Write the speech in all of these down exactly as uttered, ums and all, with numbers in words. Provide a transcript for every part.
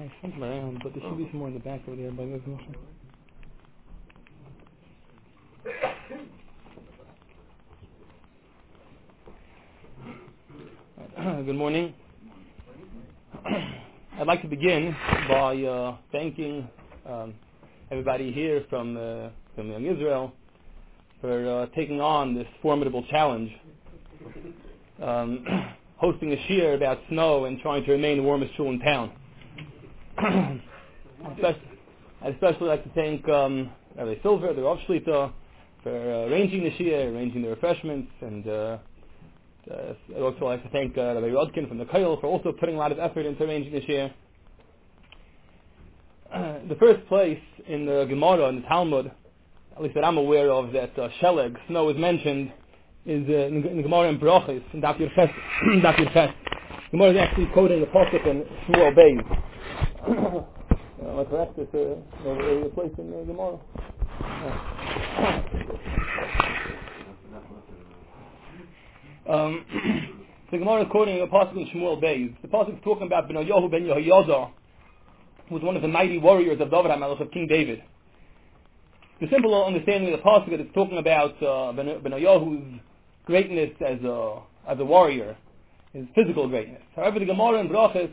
There's something around, but there should be some more in the back over there by this motion. Good morning. I'd like to begin by uh, thanking um, everybody here from uh, from Young Israel for uh, taking on this formidable challenge, um, hosting a shiur about snow and trying to remain the warmest shul in town. especially, I'd especially like to thank um, Rabbi Silver, the Rav Shlita, for uh, arranging the shiur, arranging the refreshments, and uh, uh, I'd also like to thank uh, Rabbi Rodkin from the Koil for also putting a lot of effort into arranging the shiur. Uh, the first place in the Gemara, in the Talmud, at least that I'm aware of, that uh, sheleg, snow, is mentioned, is uh, in, in the Gemara in Brachos, in Daf Yud Ches. Daf Yud Ches. The Gemara is actually quoting the pasuk in Shmuel Beis. Am I correct? It's a, a, a place in the Gemara. Um, the Gemara is quoting a pasuk in Shmuel Beis. The pasuk is talking about Benayahu ben Yehoyada, who was one of the mighty warriors of David HaMelech, of King David. The simple understanding of the pasuk is it's talking about uh, Benayahu's greatness as a as a warrior, his physical greatness. However, the Gemara in Brachos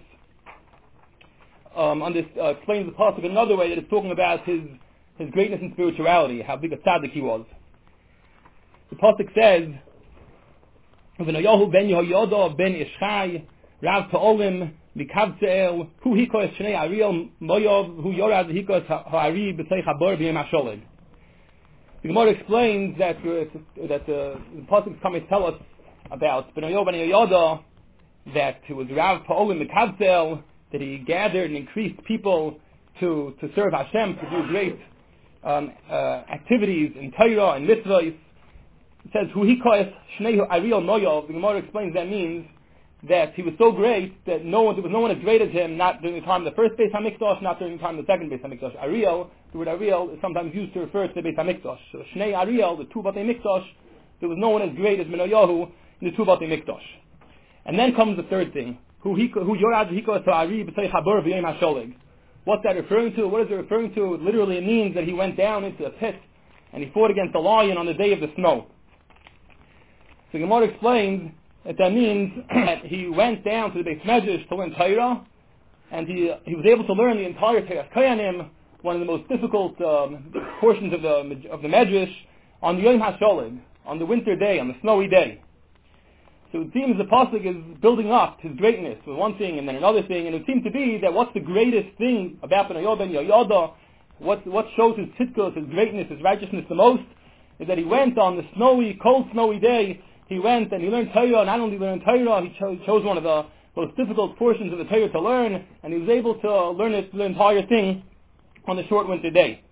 um, on this, uh, explains the pasuk another way, that it's talking about his his greatness in spirituality, how big a tzaddik he was. The pasuk says, "Benayahu ben Yehoyada ben Ishchai Rav Pa'olim Mikavtzel Hu Hikos Shnei Ariel Moyov Hu Yorad Hikos Ha'ari B'Tzei Chabor B'Yem HaSholeg." The Gemara explains that uh, that uh, the pasuk is coming to tell us about Benayahu ben Yehoyada, that he was Rav Pa'olim Mikavtzel, that he gathered and increased people to to serve Hashem, to do great um, uh, activities in Torah and mitzvahs. It says Hu Hikos Shnei Ariel Moyov. The Gemara explains that means that he was so great that no one, there was no one as great as him, not during the time of the first Beis HaMikdash, not during the time of the second Beis HaMikdash. Ariel, the word Ariel is sometimes used to refer to the Beis HaMikdash. So Shnei Ariel, the two Batei Mikdash, there was no one as great as Benayahu in the two Batei Mikdash. And then comes the third thing. Who Yorad Hikos Ha'ari B'Tzei Chabor B'Yem HaSholeg. What's that referring to? What is it referring to? Literally it means that he went down into a pit and he fought against the lion on the day of the snow. So Gemara explains that that means that he went down to the Beis Medrash to learn Torah, and he he was able to learn the entire Torah Kohanim, one of the most difficult um, portions of the of the Medrash, on the Yom HaSholeg, on the winter day, on the snowy day. So it seems the pasuk is building up his greatness with one thing and then another thing, and it seems to be that what's the greatest thing about Benayahu ben Yehoyada, what what shows his tzidkos, his greatness, his righteousness the most, is that he went on the snowy, cold, snowy day. He went and he learned Torah. Not only learned Torah, he chose, chose one of the most difficult portions of the Torah to learn, and he was able to learn it, the entire thing on the short winter day.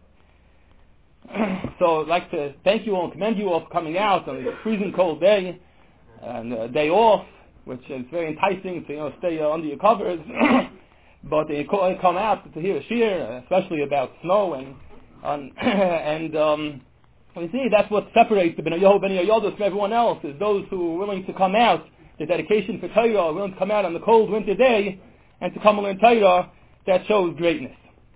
So I'd like to thank you all and commend you all for coming out on this freezing cold day, and a day off, which is very enticing to, you know, stay uh, under your covers. But you come out to hear a shiur, especially about snow, and um, and um, you see, that's what separates the Benayahu ben Yehoyada from everyone else, is those who are willing to come out, the dedication for Torah, willing to come out on the cold winter day and to come and learn Torah. That shows greatness.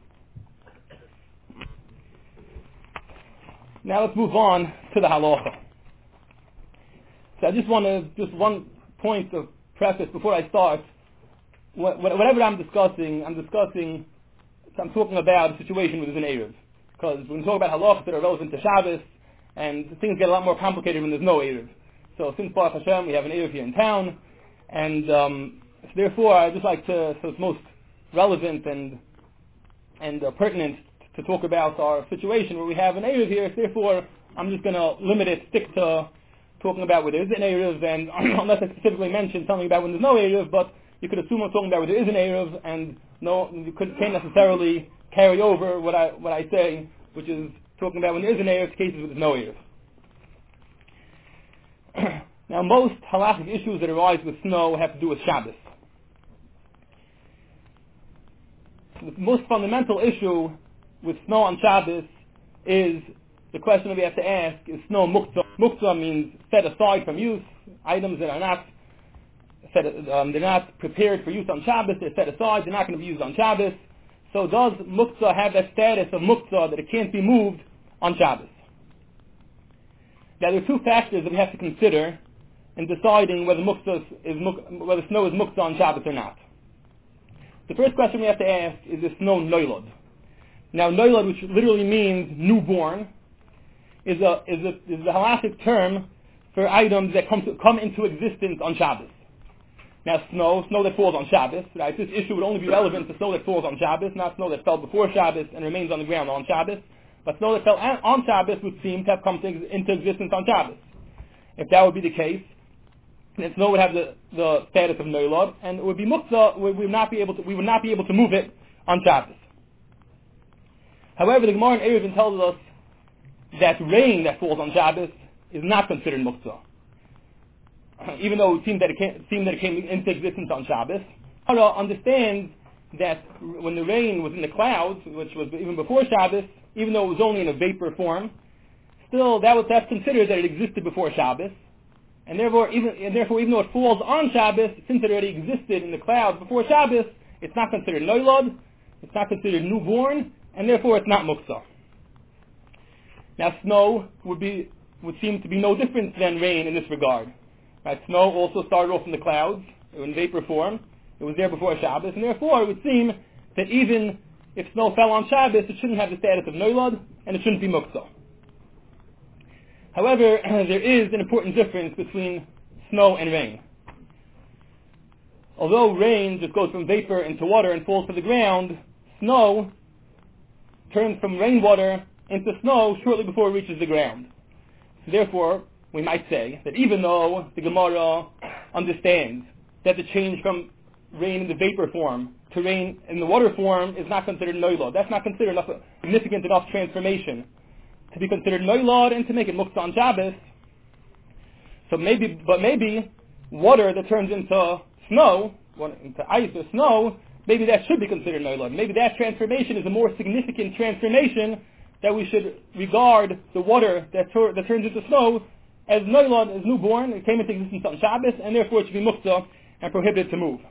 Now let's move on to the halacha. So I just want to, just one point of preface before I start. Whatever I'm discussing, I'm discussing, I'm talking about a situation where there's an Erev. Because when we talk about halachas that are relevant to Shabbos, and things get a lot more complicated when there's no Erev. So since Baruch Hashem, we have an Erev here in town, and um, so therefore I just like to, so it's most relevant and and uh, pertinent to talk about our situation where we have an Erev here. So therefore, I'm just going to limit it, stick to talking about where there is an Erev, and unless I specifically mention something about when there's no Erev, but you could assume I'm talking about where there is an Erev, and no, you could, can't necessarily carry over what I what I say, which is talking about when there is an Erev, cases where there's no Erev. Now, most halachic issues that arise with snow have to do with Shabbos. The most fundamental issue with snow on Shabbos is the question that we have to ask: is snow muktzah? Muktzah means set aside from use, items that are not set, um, they're not prepared for use on Shabbos. They're set aside. They're not going to be used on Shabbos. So does muktzah have that status of muktzah that it can't be moved on Shabbos? Now there are two factors that we have to consider in deciding whether muktzah is whether snow is muktzah on Shabbos or not. The first question we have to ask is the snow noilod. Now noilod, which literally means newborn, is a is a is the halachic term for items that come to, come into existence on Shabbos. Now snow, snow that falls on Shabbos, right? This issue would only be relevant to snow that falls on Shabbos, not snow that fell before Shabbos and remains on the ground on Shabbos. But snow that fell on Shabbos would seem to have come to, into existence on Shabbos. If that would be the case, then snow would have the, the status of noilod, and it would be muktzah. We would not be able to we would not be able to move it on Shabbos. However, the Gemara in Eruvin tells us that rain that falls on Shabbos is not considered muktzah, even though it seemed that it came, seemed that it came into existence on Shabbos. Gemara understands that when the rain was in the clouds, which was even before Shabbos, even though it was only in a vapor form, still that was that's considered that it existed before Shabbos, and therefore even and therefore even though it falls on Shabbos, since it already existed in the clouds before Shabbos, it's not considered noilod, it's not considered newborn, and therefore it's not muktzah. Now snow would be would seem to be no different than rain in this regard. Right? Snow also started off in the clouds, in vapor form. It was there before Shabbos, and therefore it would seem that even if snow fell on Shabbos, it shouldn't have the status of noilod, and it shouldn't be muktzah. However, there is an important difference between snow and rain. Although rain just goes from vapor into water and falls to the ground, snow turns from rainwater into snow shortly before it reaches the ground. So therefore, we might say that even though the Gemara understands that the change from rain in the vapor form to rain in the water form is not considered noilod, that's not considered enough, significant enough transformation to be considered noilod and to make it muktzah on Shabbos. So maybe, but maybe water that turns into snow, into ice or snow, maybe that should be considered noilod. Maybe that transformation is a more significant transformation that we should regard the water that, tur- that turns into snow as noilod, as newborn. It came into existence on Shabbos, and therefore it should be muktzah and prohibited to move.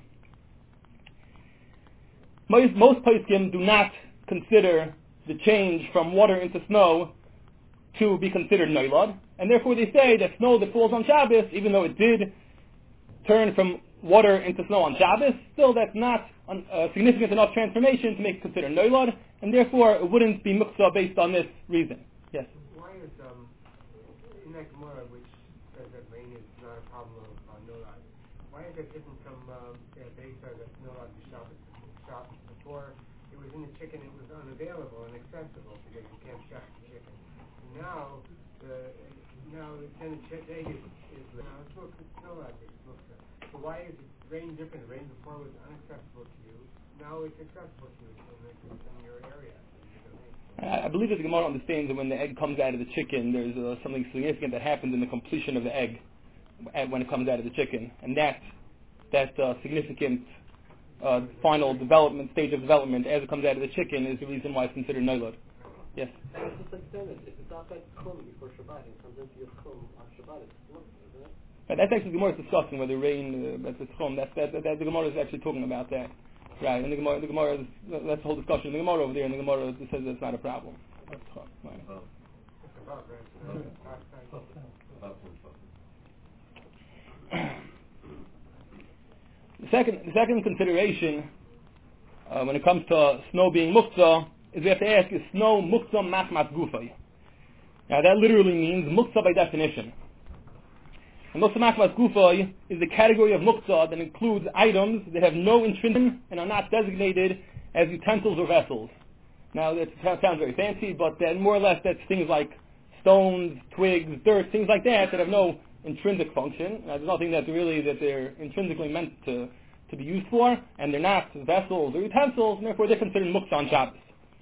Most, most poskim do not consider the change from water into snow to be considered noilod, and therefore they say that snow that falls on Shabbos, even though it did turn from water into snow on Shabbos, still that's not a significant enough transformation to make it considered noilod, and therefore it wouldn't be muktzah based on this reason. Yes? Why is, um, in that Gemara, which says that rain is not a problem of uh, noilod, why is that different from uh, that they said that noilod was Shabbos? Shabbos before it was in the chicken, it was unavailable and accessible because you can't shop the chicken. And now, the, now then the ch- egg is, is now it's noilod, it's muktzah. So why is it rain different? Rain before was inaccessible to you. Now it's accessible to you in, in your area. I believe that the Gemara understands that when the egg comes out of the chicken, there's uh, something significant that happens in the completion of the egg when it comes out of the chicken, and that that uh, significant uh, final development stage of development as it comes out of the chicken is the reason why it's considered noilod. Yes. It's just like sandwich. If it's not like chum before Shabbat, it comes into your chum on Shabbat. It's chum, isn't it? But that's actually the Gemara is discussing whether rain, uh, that's the chum. That's that, that, that. The Gemara is actually talking about that, right? And the Gemara, the Gemara is, that's the whole discussion. The Gemara over there, and the Gemara says that's not a problem. That's chum. Right. Oh. The second, the second consideration uh, when it comes to snow being muktzah is we have to ask: is snow muktzah machmas gufay? Now that literally means muktzah by definition. And muktzah machmas gufay is the category of muktzah that includes items that have no intrinsic and are not designated as utensils or vessels. Now that sounds very fancy, but then more or less that's things like stones, twigs, dirt, things like that that have no intrinsic function. Now, there's nothing that really that they're intrinsically meant to, to be used for, and they're not vessels or utensils, and therefore they're considered muktzah on Shabbos.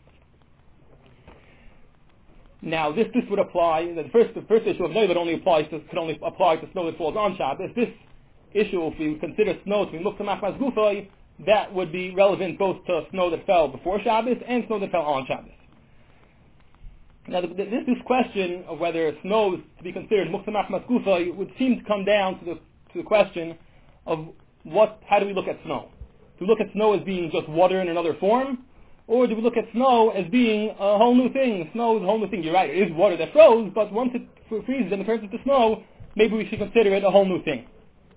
Now, this this would apply. The first the first issue of noilod only applies to can only apply to snow that falls on Shabbos. This issue, if we consider snow to be muktzah machmas gufay, that would be relevant both to snow that fell before Shabbos and snow that fell on Shabbos. Now, the, this, this question of whether snow is to be considered muktzah machmas gufay would seem to come down to the to the question of what how do we look at snow? Do we look at snow as being just water in another form, Or do we look at snow as being a whole new thing? Snow is a whole new thing. You're right, it is water that froze, but once it freezes and it turns into snow, maybe we should consider it a whole new thing.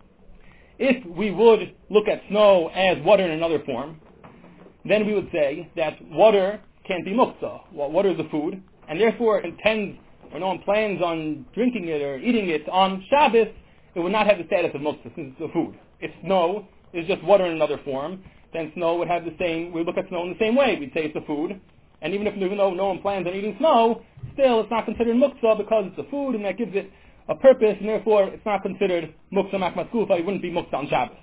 If we would look at snow as water in another form, then we would say that water can't be muktzah. Well, water is a food, and therefore it intends, or no one plans on drinking it or eating it on Shabbos, it would not have the status of muktzah since it's a food. If snow is just water in another form, then snow would have the same, we look at snow in the same way. We'd say it's a food, and even if even though no one plans on eating snow, still it's not considered muktzah because it's a food, and that gives it a purpose, and therefore it's not considered muktzah machmas gufa. It wouldn't be muktzah on Shabbos.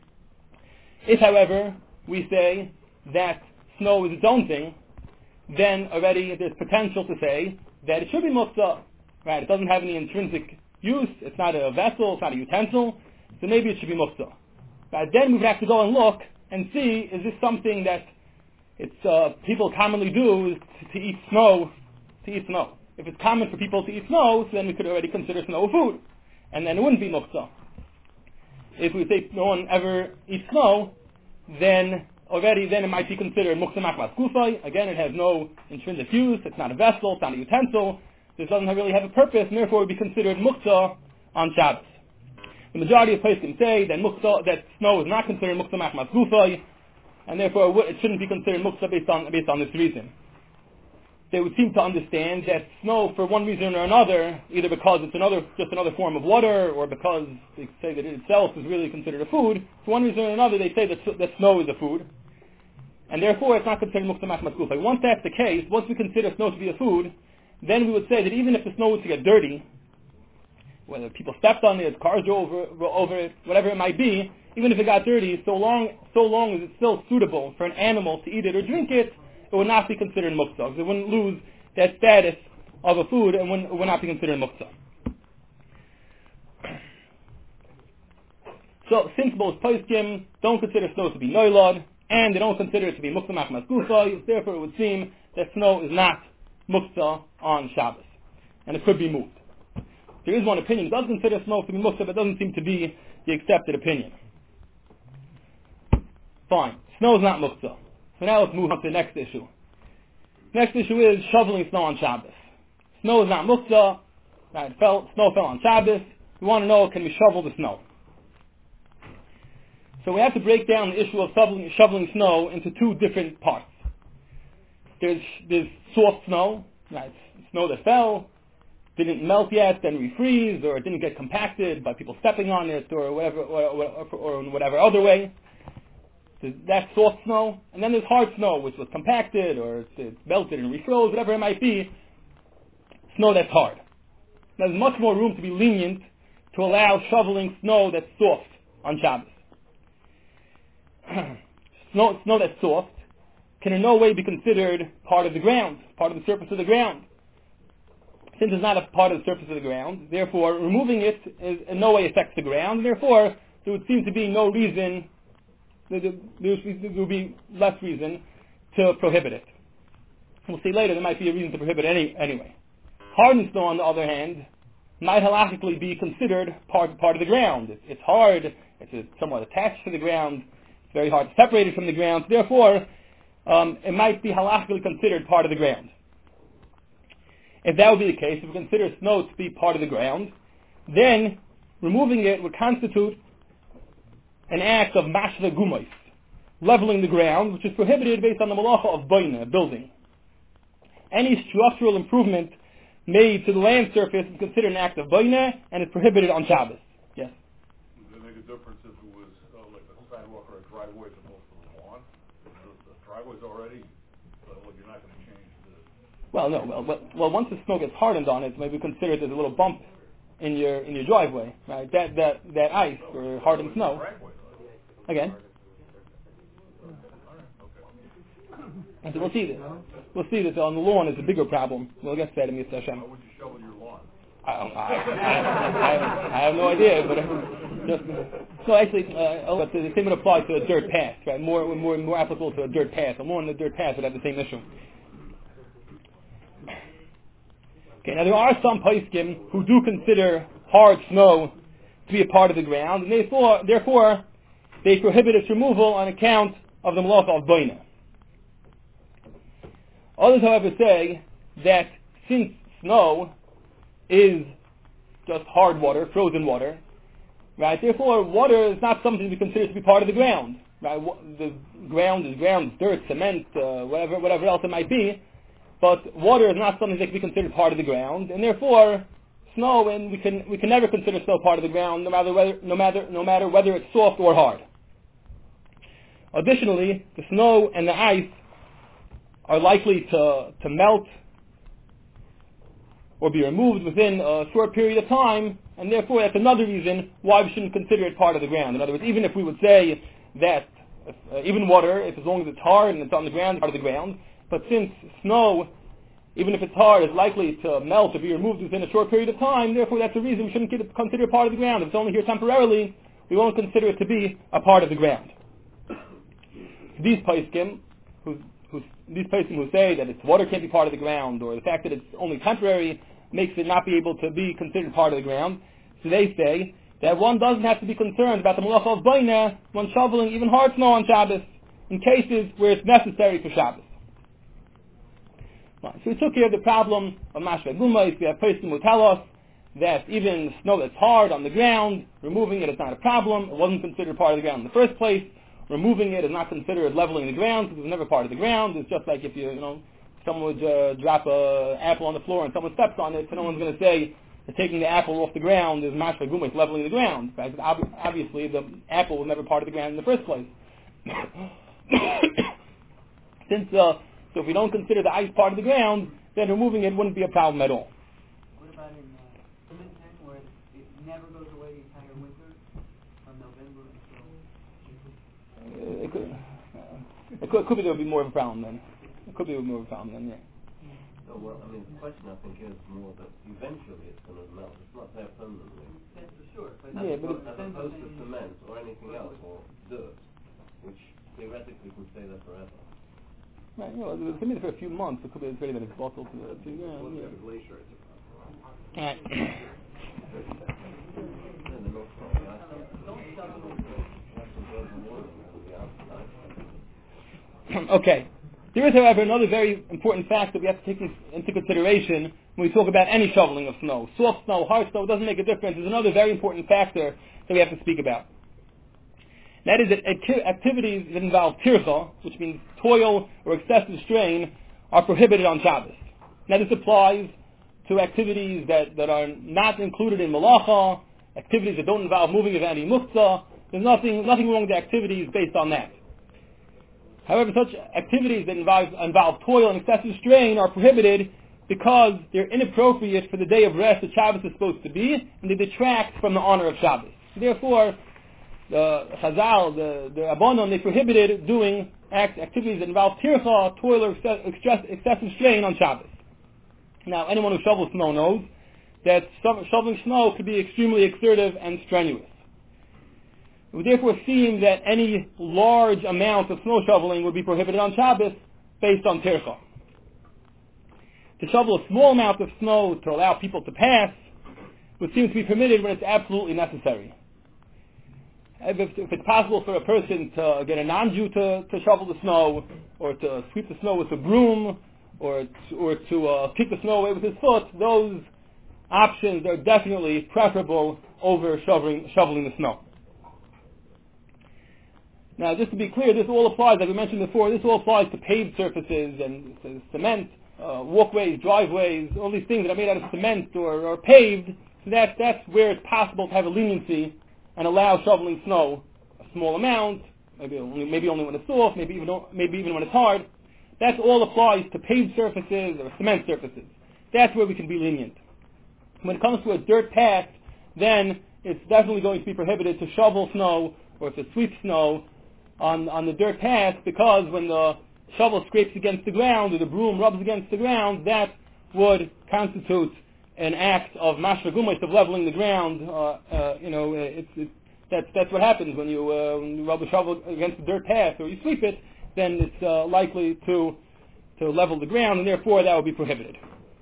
If, however, we say that snow is its own thing, then already there's potential to say that it should be muktzah. Right? It doesn't have any intrinsic use. It's not a vessel. It's not a utensil. So maybe it should be muktzah. Right? Then we would have to go and look and see, is this something that it's uh, people commonly do is to, to eat snow, to eat snow. If it's common for people to eat snow, so then we could already consider snow a food, and then it wouldn't be muktzah. If we say no one ever eats snow, then already then it might be considered muktzah machmas gufay. Again, it has no intrinsic use. It's not a vessel. It's not a utensil. This doesn't really have a purpose, and therefore it would be considered muktzah on Shabbos. The majority of poskim say that muktzah, that snow is not considered muktzah machmas gufay, and therefore it, would, it shouldn't be considered muktzah based on based on this reason. They would seem to understand that snow, for one reason or another, either because it's another just another form of water, or because they say that it itself is really considered a food, for one reason or another they say that, that snow is a food, and therefore it's not considered muktzah machmas gufay. Once that's the case, once we consider snow to be a food, then we would say that even if the snow was to get dirty, whether people stepped on it, cars drove over, over it, whatever it might be, even if it got dirty, so long so long as it's still suitable for an animal to eat it or drink it, it would not be considered muktzah. It wouldn't lose that status of a food and wouldn't, it would not be considered muktzah. So, since both poskim don't consider snow to be noilad, and they don't consider it to be muktzah machmas gufay, therefore it would seem that snow is not muktzah on Shabbos, and it could be moved. There is one opinion that does consider snow to be muktzah, but it doesn't seem to be the accepted opinion. Fine, snow is not muktzah. So now let's move on to the next issue. Next issue is shoveling snow on Shabbos. Snow is not muktzah. Right, fell, snow fell on Shabbos. We want to know, can we shovel the snow? So we have to break down the issue of shoveling, shoveling snow into two different parts. There's, there's soft snow, right, snow that fell, didn't melt yet, then refreeze, or it didn't get compacted by people stepping on it, or whatever, or, or, or in whatever other way. That's soft snow, and then there's hard snow, which was compacted, or it's melted and refroze, whatever it might be, snow that's hard. Now, there's much more room to be lenient to allow shoveling snow that's soft on Shabbos. snow, snow that's soft can in no way be considered part of the ground, part of the surface of the ground. Since it's not a part of the surface of the ground, therefore removing it is, in no way affects the ground, and therefore there would seem to be no reason, there, there would be less reason to prohibit it. We'll see later there might be a reason to prohibit it any, anyway. Hardened snow, on the other hand, might halachically be considered part, part of the ground. It's, it's hard, it's somewhat attached to the ground, it's very hard to separate it from the ground, so therefore um, it might be halachically considered part of the ground. If that would be the case, if we consider snow to be part of the ground, then removing it would constitute an act of mashva gumos, leveling the ground, which is prohibited based on the malacha of boina, building. Any structural improvement made to the land surface is considered an act of boina, and is prohibited on Shabbos. Yes? Does it make a difference if it was uh, like a sidewalk or a driveway as opposed to the lawn? The, the driveway's already, uh, well, you're not going to change the... Well, no. Well, well, well, once the snow gets hardened on it, maybe consider it as a little bump in your in your driveway, right? That that that ice or hardened snow. Again. So we'll see this. We'll see this on the lawn is a bigger problem. We'll get to that in Mitzvah Hashem. How would you shovel your lawn? I, I, I, I, have, I have no idea, but just, so actually, uh, oh, but the same would apply to a dirt path, right? More more more applicable to a dirt path. A lawn and a dirt path would have the same issue. Okay, now there are some poskim who do consider hard snow to be a part of the ground, and therefore, therefore they prohibit its removal on account of the malacha of boina. Others, however, say that since snow is just hard water, frozen water, right, therefore water is not something we consider to be part of the ground. Right? The ground is ground, dirt, cement, uh, whatever, whatever else it might be, but water is not something that can be considered part of the ground, and therefore snow, and we can we can never consider snow part of the ground, no matter whether no matter no matter whether it's soft or hard. Additionally, the snow and the ice are likely to to melt or be removed within a short period of time, and therefore that's another reason why we shouldn't consider it part of the ground. In other words, even if we would say that uh, even water, if as long as it's hard and it's on the ground, it's part of the ground, but since snow, even if it's hard, is likely to melt or be removed within a short period of time, therefore that's a reason we shouldn't consider it part of the ground. If it's only here temporarily, we won't consider it to be a part of the ground. These poskim, who, who, these poskim who say that it's water can't be part of the ground, or the fact that it's only temporary makes it not be able to be considered part of the ground, so they say that one doesn't have to be concerned about the malacha of baina when shoveling even hard snow on Shabbos, in cases where it's necessary for Shabbos. Right, so we took care of the problem of mashva gumais. We have poskim who tell us that even snow that's hard on the ground, removing it is not a problem. It wasn't considered part of the ground in the first place. Removing it is not considered leveling the ground because it was never part of the ground. It's just like if you, you know, someone would uh, drop an apple on the floor and someone steps on it, so no one's going to say that taking the apple off the ground is mashva gumais, leveling the ground. Right? Ob- obviously, the apple was never part of the ground in the first place. Since uh, so if we don't consider the ice part of the ground, then removing it wouldn't be a problem at all. What about in uh, Clementon, where it never goes away the entire winter, from November until... Uh, it, could, uh, it, could, it could be there would be more of a problem then. It could be more of a problem then, yeah. Oh, well, I mean, the question I think is more that eventually it's going to melt. It's not there permanently. That's for sure. But Yeah, but As opposed to cement or anything else, or dirt, which theoretically can stay there forever. Right, you know, it could be there for a few months. It could be very that it's bottled to the to the ground. Once you Yeah. have a glacier, it's a problem. Alright. No, they're not strong. I think don't shovel that's a virgin water on the outside. Okay. There is, however, another very important fact that we have to take into consideration when we talk about any shoveling of snow. Soft snow, hard snow, it doesn't make a difference. There's another very important factor that we have to speak about. That is that acti- activities that involve tircha, which means toil or excessive strain, are prohibited on Shabbos. Now this applies to activities that, that are not included in malacha, activities that don't involve moving of any muktzah. There's nothing, nothing wrong with the activities based on that. However, such activities that involve, involve toil and excessive strain are prohibited because they're inappropriate for the day of rest that Shabbos is supposed to be, and they detract from the honor of Shabbos. Therefore, the Chazal, the, the Rabbanon, they prohibited doing act, activities that involve tircha, toil, or excess, excessive strain on Shabbos. Now, anyone who shovels snow knows that shoveling snow could be extremely exertive and strenuous. It would therefore seem that any large amount of snow shoveling would be prohibited on Shabbos based on tircha. To shovel a small amount of snow to allow people to pass would seem to be permitted when it's absolutely necessary. If, if it's possible for a person to get a non-Jew to, to shovel the snow, or to sweep the snow with a broom, or to, or to uh, kick the snow away with his foot, those options are definitely preferable over shoveling, shoveling the snow. Now, just to be clear, this all applies, like we mentioned before, this all applies to paved surfaces and uh, cement, uh, walkways, driveways, all these things that are made out of cement or, or paved. So that, that's where it's possible to have a leniency and allow shoveling snow a small amount, maybe only, maybe only when it's soft, maybe even, maybe even when it's hard. That all applies to paved surfaces or cement surfaces. That's where we can be lenient. When it comes to a dirt path, then it's definitely going to be prohibited to shovel snow or to sweep snow on, on the dirt path, because when the shovel scrapes against the ground or the broom rubs against the ground, that would constitute an act of mashva gumais, of leveling the ground. Uh, uh, you know, it's, it's, that's, that's what happens when you, uh, when you rub a shovel against the dirt path or you sweep it, then it's uh, likely to, to level the ground, and therefore that would be prohibited.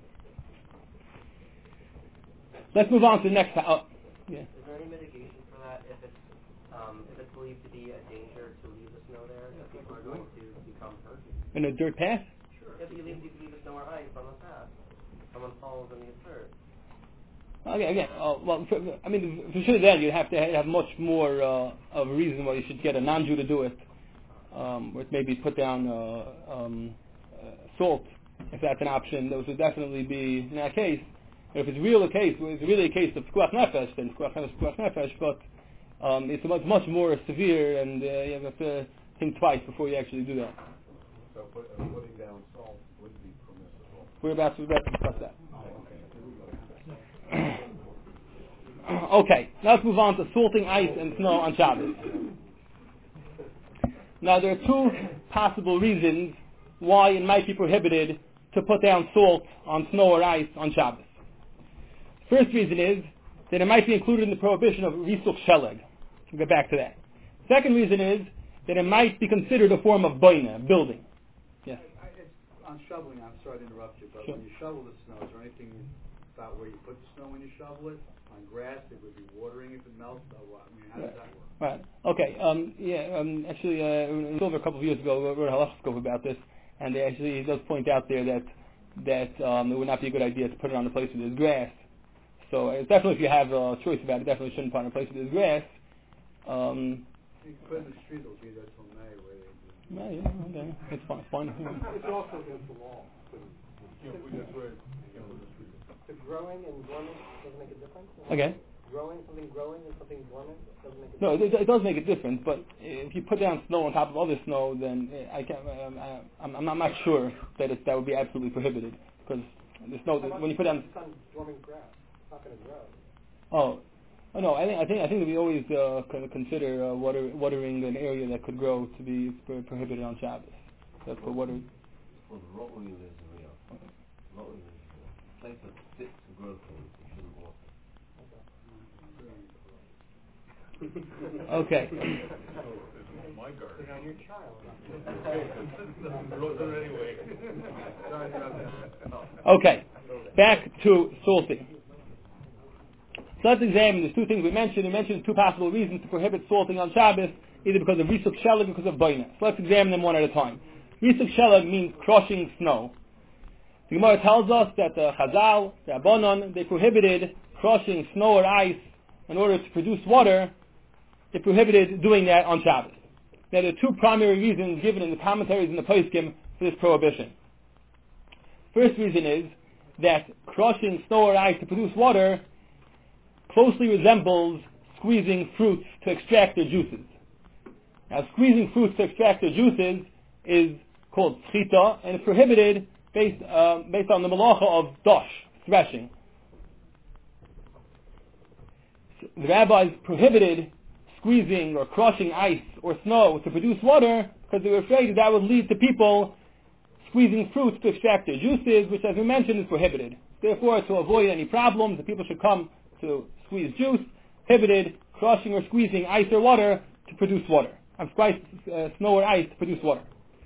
Let's move on to the next. Uh, yeah. Is there any mitigation for that if it's um, if it's believed to be a danger to leave the snow there, that people are going to become hurt? In a dirt path? Sure. if you leave, you leave the snow or ice on the path, someone falls and gets hurt. Okay, again, uh, well, for, I mean, for sure then you'd have to have much more uh, of a reason why you should get a non-Jew to do it, um, or maybe put down uh, um, uh, salt, if that's an option. Those would definitely be in that case. If it's real a case, if it's really a case of Pekuach Nefesh, then Pekuach Nefesh, Pekuach Nefesh, but um, it's much, much more severe, and uh, you have to think twice before you actually do that. So put, uh, putting down salt would be permissible. We're about to, we're about to discuss that. Okay, now let's move on to salting ice and snow on Shabbos. Now there are two possible reasons why it might be prohibited to put down salt on snow or ice on Shabbos. First reason is that it might be included in the prohibition of risuk sheleg. We'll get back to that. Second reason is that it might be considered a form of boina, building. Yes? I, I, it's, on shoveling, I'm sorry to interrupt you, but Sure. when you shovel the snow, is there anything about where you put the snow when you shovel it? On grass, it would be watering if it melts? Or what? I mean, how does that work? Right. Okay. Um, yeah. Um, actually, uh, it was over a couple of years ago. We wrote a halachoscope about this, and they actually it does point out there that that um, it would not be a good idea to put it on a place where there's grass. So uh, definitely, if you have a choice about it, definitely shouldn't put it on a place where there's grass. Um, You can put it in the street, it'll be there till May, where they do. yeah, yeah, okay. It's fine. It's fine. Yeah. It's also against the law. You can't put that's right. You can't put the street. The growing and dormant doesn't make a difference? Okay. Growing, something growing and something dormant doesn't make a No, difference? it, it does make a difference, but if you put down snow on top of other snow, then uh, I can't. Um, I, I'm, I'm not sure that it, that would be absolutely prohibited because the snow. How about When you put down, it's on dormant grass? It's not going to grow. oh, oh no, I think I think I think that we always uh, kind of consider uh, water, watering an area that could grow to be pro- prohibited on Shabbos. That's for water. Well, the rotary is real. Rotary is a place that fits to grow things. You shouldn't water. Okay. It's my garden. Put it on your child. It grows there anyway. Sorry about that. Okay. Back to salting. So let's examine the two things we mentioned. We mentioned two possible reasons to prohibit salting on Shabbos, either because of risuk shelag or because of boina. So let's examine them one at a time. Risuk shelag means crushing snow. The Gemara tells us that the Chazal, the Rabbanon, they prohibited crushing snow or ice in order to produce water. They prohibited doing that on Shabbos. Now there are two primary reasons given in the commentaries and the poskim for this prohibition. First reason is that crushing snow or ice to produce water closely resembles squeezing fruits to extract their juices. Now, squeezing fruits to extract their juices is called tzchita, and it's prohibited based uh, based on the malacha of dosh, threshing. So the rabbis prohibited squeezing or crushing ice or snow to produce water because they were afraid that that would lead to people squeezing fruits to extract their juices, which, as we mentioned, is prohibited. Therefore, to avoid any problems, the people should come to squeeze juice, prohibited crushing or squeezing ice or water to produce water. I'm squeeze uh, snow or ice to produce water.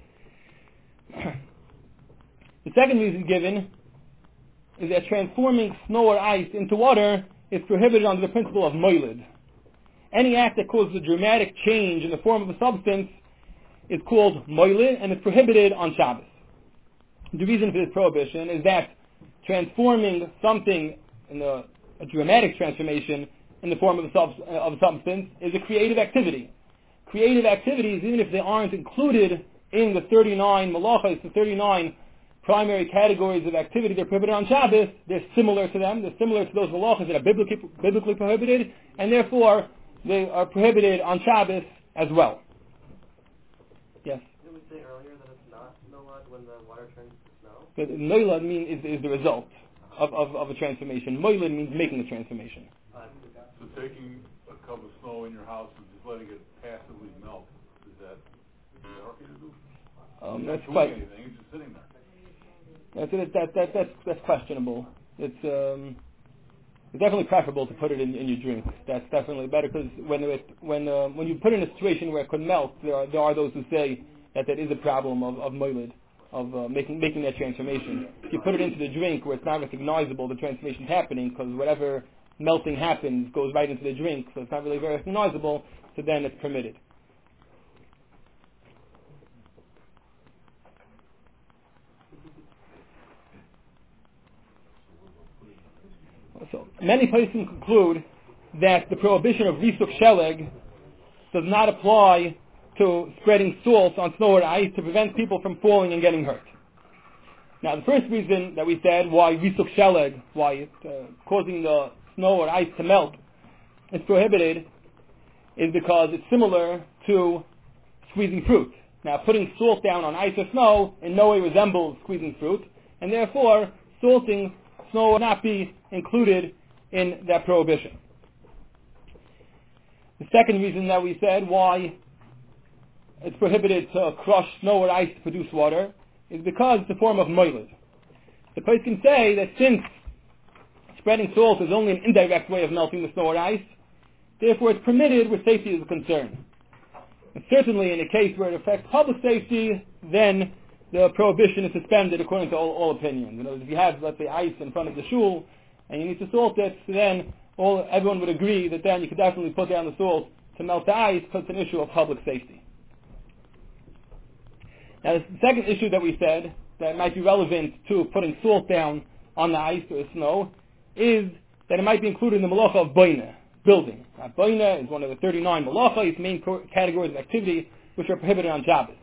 The second reason given is that transforming snow or ice into water is prohibited under the principle of moilid. Any act that causes a dramatic change in the form of a substance is called moilid and is prohibited on Shabbos. The reason for this prohibition is that transforming something in a, a dramatic transformation in the form of a, sub, of a substance is a creative activity. Creative activities, even if they aren't included in the thirty-nine malachas, the thirty-nine primary categories of activity that are prohibited on Shabbos, they're similar to them. They're similar to those malachas that are biblically, biblically prohibited, and therefore they are prohibited on Shabbos as well. Yes? Did we say earlier that it's not nolad when the water turns to snow? But noilad mean is, is the result of, of, of a transformation. Moilad means making a transformation. Uh, So taking a cup of snow in your house and just letting it passively melt, is that, is that okay to do? Um, You're that's not quite. doing anything, it's just sitting there. That's that, that, that, that's that's questionable. It's um, it's definitely preferable to put it in, in your drink. That's definitely better because when it when uh, when you put it in a situation where it could melt, there are there are those who say that that is a problem of of moilid, of uh, making making that transformation. If you put it into the drink where it's not recognizable, the transformation's happening because whatever melting happens goes right into the drink, so it's not really very recognizable. So then it's permitted. So many places conclude that the prohibition of risuk sheleg does not apply to spreading salt on snow or ice to prevent people from falling and getting hurt. Now, the first reason that we said why risuk sheleg, why it, uh, causing the snow or ice to melt, is prohibited, is because it's similar to squeezing fruit. Now, putting salt down on ice or snow in no way resembles squeezing fruit, and therefore, salting snow will not be included in that prohibition. The second reason that we said why it's prohibited to crush snow or ice to produce water is because it's a form of moiled. The place can say that since spreading salt is only an indirect way of melting the snow or ice, therefore it's permitted where safety is a concern. And certainly in a case where it affects public safety, then the prohibition is suspended according to all, all opinions. You know, if you have, let's say, ice in front of the shul and you need to salt it, then all, everyone would agree that then you could definitely put down the salt to melt the ice because it's an issue of public safety. Now, the second issue that we said that might be relevant to putting salt down on the ice or the snow is that it might be included in the malacha of boina, building. Now, boina is one of the thirty-nine malachas, main categories of activity, which are prohibited on Shabbos.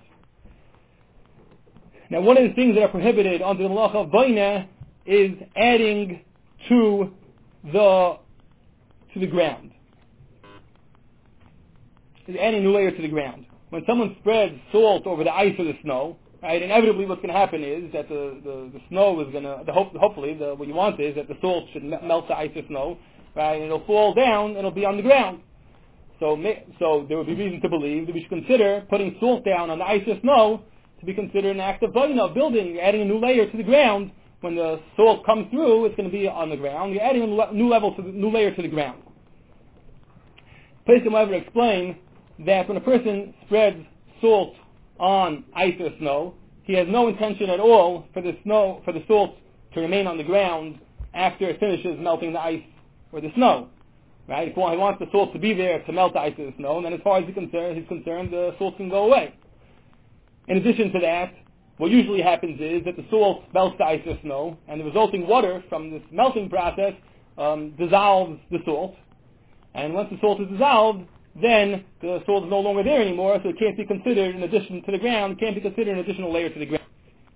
Now, one of the things that are prohibited under the malacha of boina is adding to the to the ground. Is adding a new layer to the ground. When someone spreads salt over the ice or the snow, right, inevitably what's going to happen is that the, the, the snow is going to, the hope, hopefully, the, what you want is that the salt should melt the ice or snow, right, and it'll fall down and it'll be on the ground. So, so there would be reason to believe that we should consider putting salt down on the ice or snow to be considered an act of boina, of building. You're adding a new layer to the ground. When the salt comes through, it's going to be on the ground. You're adding a new level, to the, new layer to the ground. Pesachim, however, explain that when a person spreads salt on ice or snow, he has no intention at all for the snow, for the salt to remain on the ground after it finishes melting the ice or the snow. Right? If he wants the salt to be there to melt the ice or the snow, then as far as he's concerned, he's concerned the salt can go away. In addition to that, what usually happens is that the salt melts the ice or snow, and the resulting water from this melting process um, dissolves the salt. And once the salt is dissolved, then the salt is no longer there anymore, so it can't be considered in addition to the ground, it can't be considered an additional layer to the ground.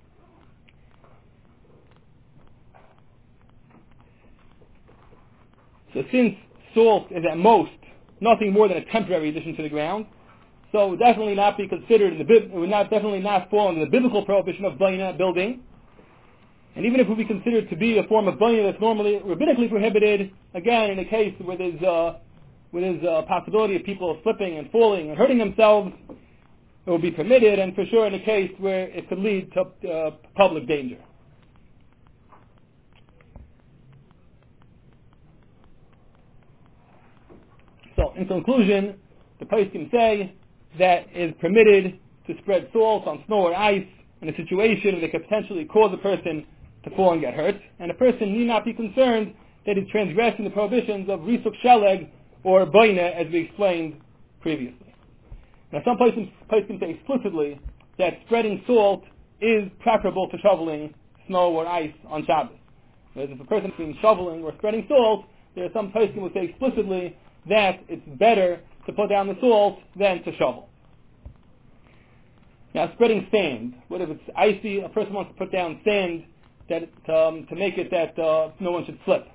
So since salt is at most nothing more than a temporary addition to the ground, so it would definitely not be considered in the it would not definitely not fall under the biblical prohibition of boina, building. And even if it would be considered to be a form of boina that's normally rabbinically prohibited, again in a case where there's uh, where there's a possibility of people slipping and falling and hurting themselves, it will be permitted, and for sure in a case where it could lead to uh, public danger. So, in conclusion, the poskim say that it is permitted to spread salt on snow or ice in a situation where they could potentially cause a person to fall and get hurt, and a person need not be concerned that he's transgressing the prohibitions of risuk sheleg or boina, as we explained previously. Now, some places can say explicitly that spreading salt is preferable to shoveling snow or ice on Shabbos. Whereas if a person is shoveling or spreading salt, there are some places who will say explicitly that it's better to put down the salt than to shovel. Now, spreading sand. What if it's icy? A person wants to put down sand that um, to make it that uh, no one should slip.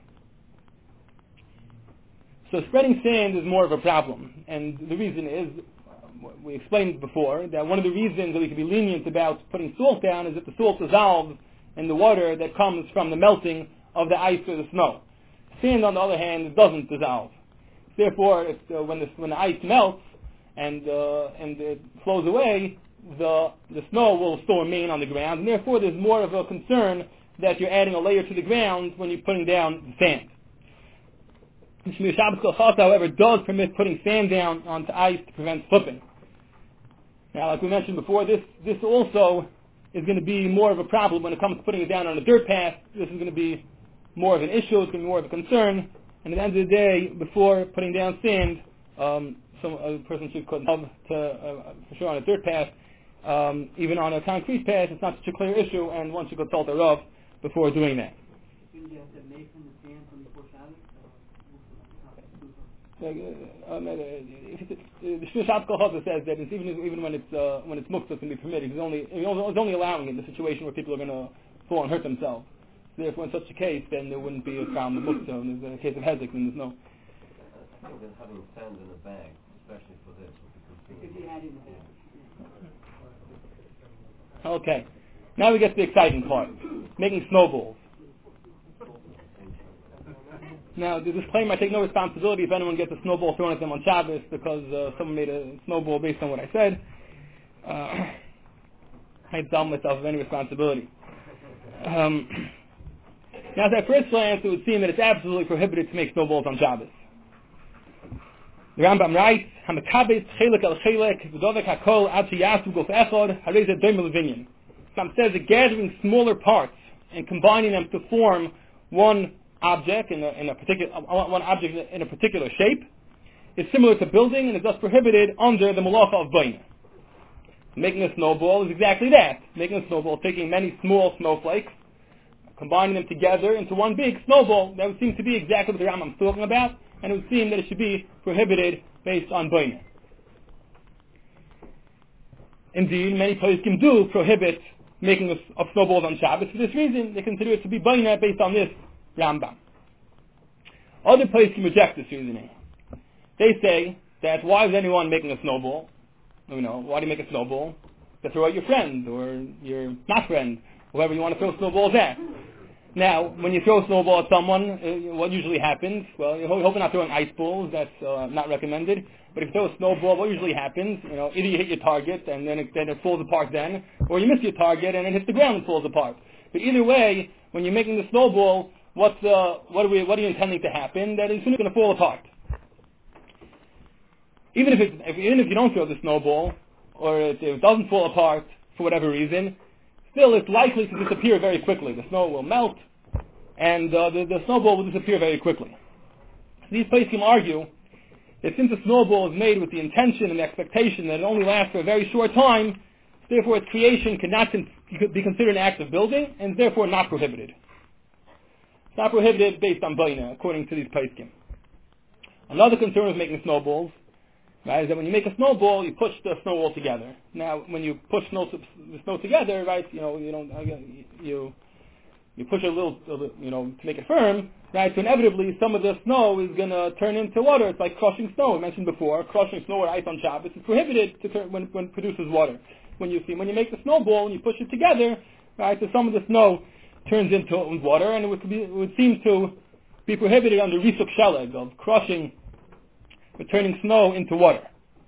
So spreading sand is more of a problem, and the reason is, uh, we explained before, that one of the reasons that we can be lenient about putting salt down is that the salt dissolves in the water that comes from the melting of the ice or the snow. Sand, on the other hand, doesn't dissolve. Therefore, if, uh, when, the, when the ice melts and uh, and it flows away, the the snow will still remain on the ground, and therefore there's more of a concern that you're adding a layer to the ground when you're putting down the sand. Shmir Shabbos Kolchas, however, does permit putting sand down onto ice to prevent slipping. Now, like we mentioned before, this this also is going to be more of a problem when it comes to putting it down on a dirt path. This is going to be more of an issue, it's going to be more of a concern, and at the end of the day, before putting down sand, um, some a person should put love to uh, for sure on a dirt path. Um, even on a concrete path, it's not such a clear issue, and one should consult a rav before doing that. Shouldn't you have to make them the sand from before Shabbos? Uh, um, uh, if it's, uh, the Shmuel Shabbat Kolchasa says that it's even even when it's uh, when it's muktzah, it can be permitted. He's only he's only allowing it in the situation where people are going to fall and hurt themselves. So therefore, in such a case, then there wouldn't be a problem with muktzah. And there's a case of hezek, then there's no. I think that having sand in a bag, especially for this, would be Could be added in the bag. Okay, now we get to the exciting part: making snowballs. Now, the disclaimer, I take no responsibility if anyone gets a snowball thrown at them on Shabbos because uh, someone made a snowball based on what I said. Uh, I absolve myself of any responsibility. Um, now, at first glance, it would seem that it's absolutely prohibited to make snowballs on Shabbos. The Rambam writes, "Hamakabes chelek el chelek v'dovek hakol ad sheyasu gof echad harei zeh doim levinyan." Rambam says that gathering smaller parts and combining them to form one object in a, in a particular one object in a particular shape is similar to building and is thus prohibited under the malacha of baina. Making a snowball is exactly that. Making a snowball, taking many small snowflakes, combining them together into one big snowball. That would seem to be exactly what the Rambam is talking about, and it would seem that it should be prohibited based on baina. Indeed, many poskim do prohibit making of, of snowballs on Shabbos. For this reason, they consider it to be baina based on this Rambam. Other poskim reject this reasoning. They say that why is anyone making a snowball? You know, why do you make a snowball? To throw at your friend or your not friend, whoever you want to throw snowballs at. Now, when you throw a snowball at someone, uh, what usually happens? Well, you hope you're not throwing ice balls. That's uh, not recommended. But if you throw a snowball, what usually happens? You know, either you hit your target and then it, then it falls apart then, or you miss your target and it hits the ground and falls apart. But either way, when you're making the snowball, what's uh, what are we what are you intending to happen? That it's soon going to fall apart. Even if, it, if even if you don't throw the snowball, or it, it doesn't fall apart for whatever reason, still it's likely to disappear very quickly. The snow will melt, and uh, the, the snowball will disappear very quickly. These poskim argue that since a snowball is made with the intention and the expectation that it only lasts for a very short time, therefore its creation cannot con- be considered an act of building, and is therefore not prohibited. It's not prohibited based on baina, according to these poskim. Another concern with making snowballs, right, is that when you make a snowball, you push the snow all together. Now, when you push snow, the snow together, right, you know, you don't, you you push it a little, a little, you know, to make it firm, right. So inevitably, some of the snow is going to turn into water. It's like crushing snow. I mentioned before, crushing snow or ice on Shabbos is prohibited to turn, when when it produces water. When you see when you make the snowball and you push it together, right, so some of the snow turns into water, and it would be, it would seem to be prohibited under risuk sheleg of crushing, or turning snow into water.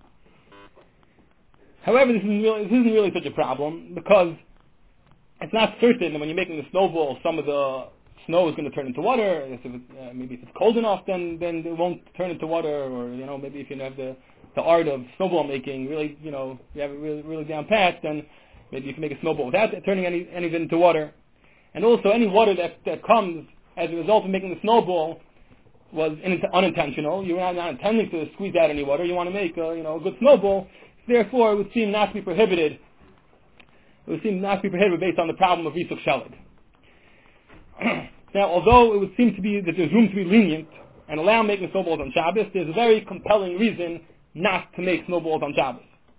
However, this isn't really, this isn't really such a problem because it's not certain that when you're making the snowball, some of the snow is going to turn into water. If it, uh, maybe if it's cold enough, then then it won't turn into water. Or you know, maybe if you have the the art of snowball making really, you know, you have it really really down pat, then maybe you can make a snowball without turning any any of it into water. And also, any water that that comes as a result of making the snowball was in, unintentional. You're not, not intending to squeeze out any water. You want to make a, you know, a good snowball. Therefore, it would seem not to be prohibited. It would seem not to be prohibited based on the problem of risuk sheleg. Now, although it would seem to be that there's room to be lenient and allow making snowballs on Shabbos, there's a very compelling reason not to make snowballs on Shabbos.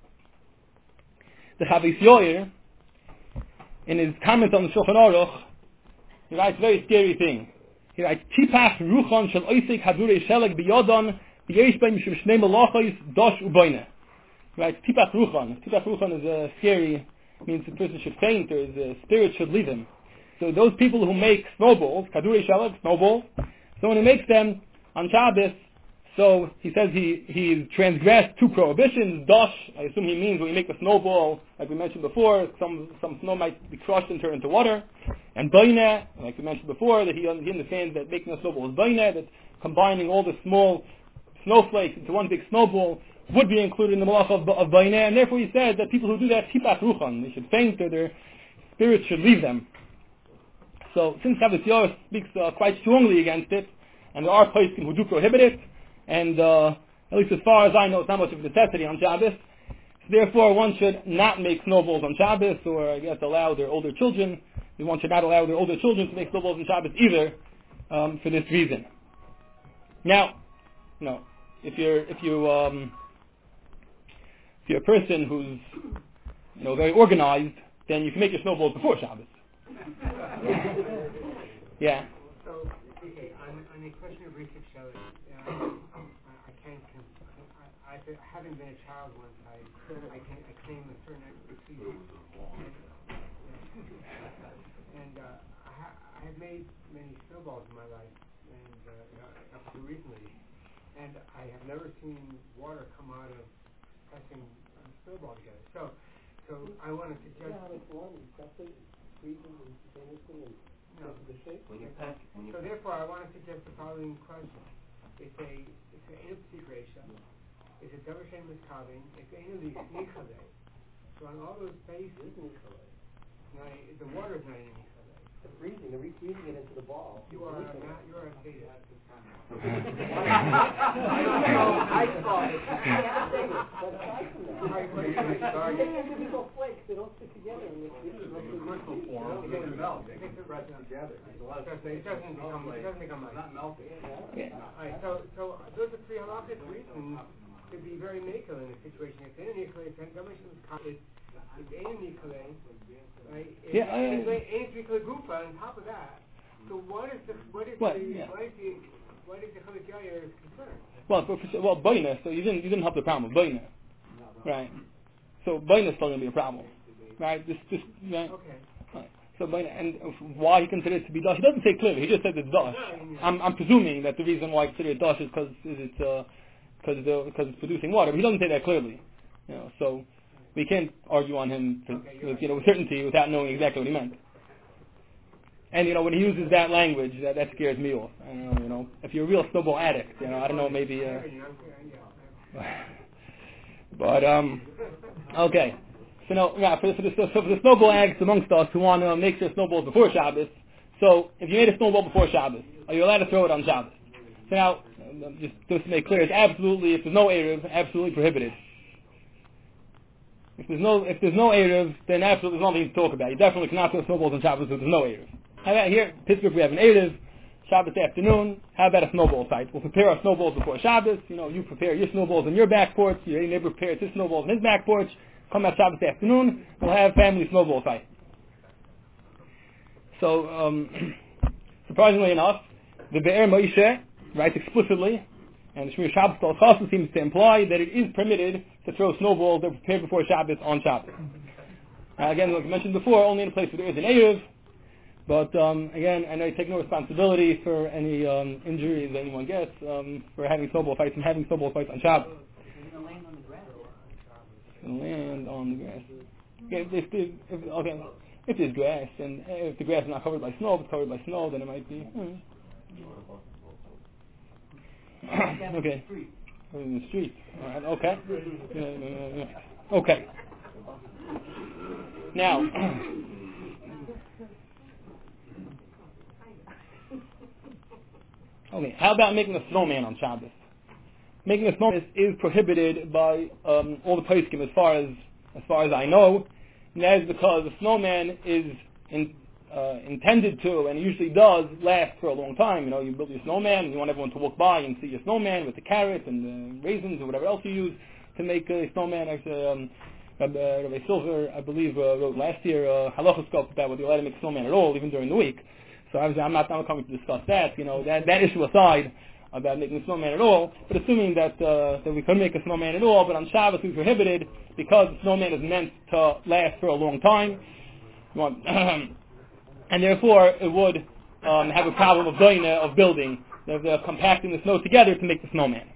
The Chavis Yoyer, in his comments on the Shulchan Aruch, he writes a very scary thing. He writes, Tipach ruchon shel oisik hadurei sheleg biyodon b'yesh beim mishum shnei malachos dosh uboine. He writes, Tipach ruchon. Tipach ruchon is a scary, means the person should faint or the spirit should leave him. So those people who make snowballs, kadurei sheleg, snowballs, someone who makes them on Shabbos, so he says he he transgressed two prohibitions. Dosh, I assume he means when you make the snowball, like we mentioned before, some some snow might be crushed and turned into water. And baina, like we mentioned before, that he, he understands that making a snowball is baina, that combining all the small snowflakes into one big snowball would be included in the malach of, of baina, and therefore he said that people who do that, tipach ruchan, they should faint or their spirits should leave them. So since Chavis Yoyer speaks uh, quite strongly against it, and there are poskim who do prohibit it, and uh, at least as far as I know, it's not much of a necessity on Shabbos. So therefore, one should not make snowballs on Shabbos, or I guess allow their older children. One should not allow their older children to make snowballs on Shabbos either, um, for this reason. Now, you know, if you're if you um, if you're a person who's you know very organized, then you can make your snowballs before Shabbos. Yeah. So, okay, on, on the question of Rishik Shelley, uh, I, I can't, I, I, I haven't been a child once, I, I can I claim a certain expertise. And uh, I, ha- I have made many snowballs in my life, and uh, up to recently, and I have never seen water come out of pressing a snowball together. So, so I want to suggest. Yeah, how it's one, you press it, squeeze it instantaneously, and No. press the shape. When you pack, when you So therefore, I want to suggest the following question: It's a it's an empty ratio. It's a double shem miskaving. It's anally snichale. So on all those spaces, now, the water is not in nichale. The freezing, the re-freezing it into the ball. You are not. You are a sadist. I saw it. But aside from that, All right, what do you think, Garg? yeah, yeah, these little flakes, they don't stick together in the freezer. In crystal form, they can melt, they can press together. There's a lot of It doesn't become. It doesn't become It's ice. not melting. Yeah. All right, so so those are three halakhic reasons to be very makel in a situation. If any nichale, if double shem is it's any nichale, right? Yeah, I- It's any nichale gufa on top of that. So what is the what is What? the Yeah. what is the what is the Chavik Yair's concern? Well, for, for, well, boina. So you didn't you didn't help the problem with boina, right? So boina is still going to be a problem, right? This this right. Okay. Right. So boina, and why he considers it to be dash? He doesn't say clearly. He just said it's dash. I'm I'm presuming that the reason why he considers it dash is because is it because uh, because it's producing water. But he doesn't say that clearly, you know. So we can't argue on him for, Okay, with right. you know with certainty without knowing exactly what he meant. And you know when he uses that language, that, that scares me off. I don't know, you know, if you're a real snowball addict, you know, I don't know, maybe. Uh, but um, okay. So no, yeah, for, for, the, so for the snowball addicts amongst us who want to make their snowballs before Shabbos. So if you made a snowball before Shabbos, are you allowed to throw it on Shabbos? So now, um, just, just to make clear, it's absolutely, if there's no Erev, absolutely prohibited. If there's no if there's no Erev, then absolutely there's nothing to talk about. You definitely cannot throw snowballs on Shabbos if there's no Erev. How about here in Pittsburgh we have an Erev, Shabbos afternoon. How about a snowball fight? We'll prepare our snowballs before Shabbos. You know, you prepare your snowballs on your back porch. Your neighbor prepares his snowballs on his back porch. Come out Shabbos afternoon. We'll have family snowball fight. So, um, surprisingly enough, the Be'er Moshe writes explicitly, and the Shmir Shabbos also seems to imply that it is permitted to throw snowballs that are prepared before Shabbos on Shabbos. Uh, again, like I mentioned before, only in a place where there is an Erev. But um, again, and I take no responsibility for any um, injuries that anyone gets um, for having snowball fights and having snowball fights on Shabbos. It's gonna land on the grass. It's gonna land on the grass. Okay, if, if, if, okay, if there's grass, and if the grass is not covered by snow, if it's covered by snow, then it might be. Hmm. Okay. In the street. All right. Okay. Yeah, yeah, yeah. Okay. Now. Okay, how about making a snowman on Shabbos? Making a snowman is, is prohibited by um, all the poskim as far as as far as I know, and that is because a snowman is in, uh, intended to, and usually does, last for a long time. You know, you build your snowman, and you want everyone to walk by and see your snowman with the carrot and the raisins or whatever else you use to make a snowman. Actually, um, Rabbi, uh, Rabbi Silver, I believe, uh, wrote last year a halacha scope about whether you're allowed to make a snowman at all, even during the week. So obviously I'm not, I'm not coming to discuss that, you know, that, that issue aside about making a snowman at all, but assuming that uh, that we could make a snowman at all, but on Shabbos we prohibited because the snowman is meant to last for a long time, and therefore it would um, have a problem of building, of building, of uh, compacting the snow together to make the snowman.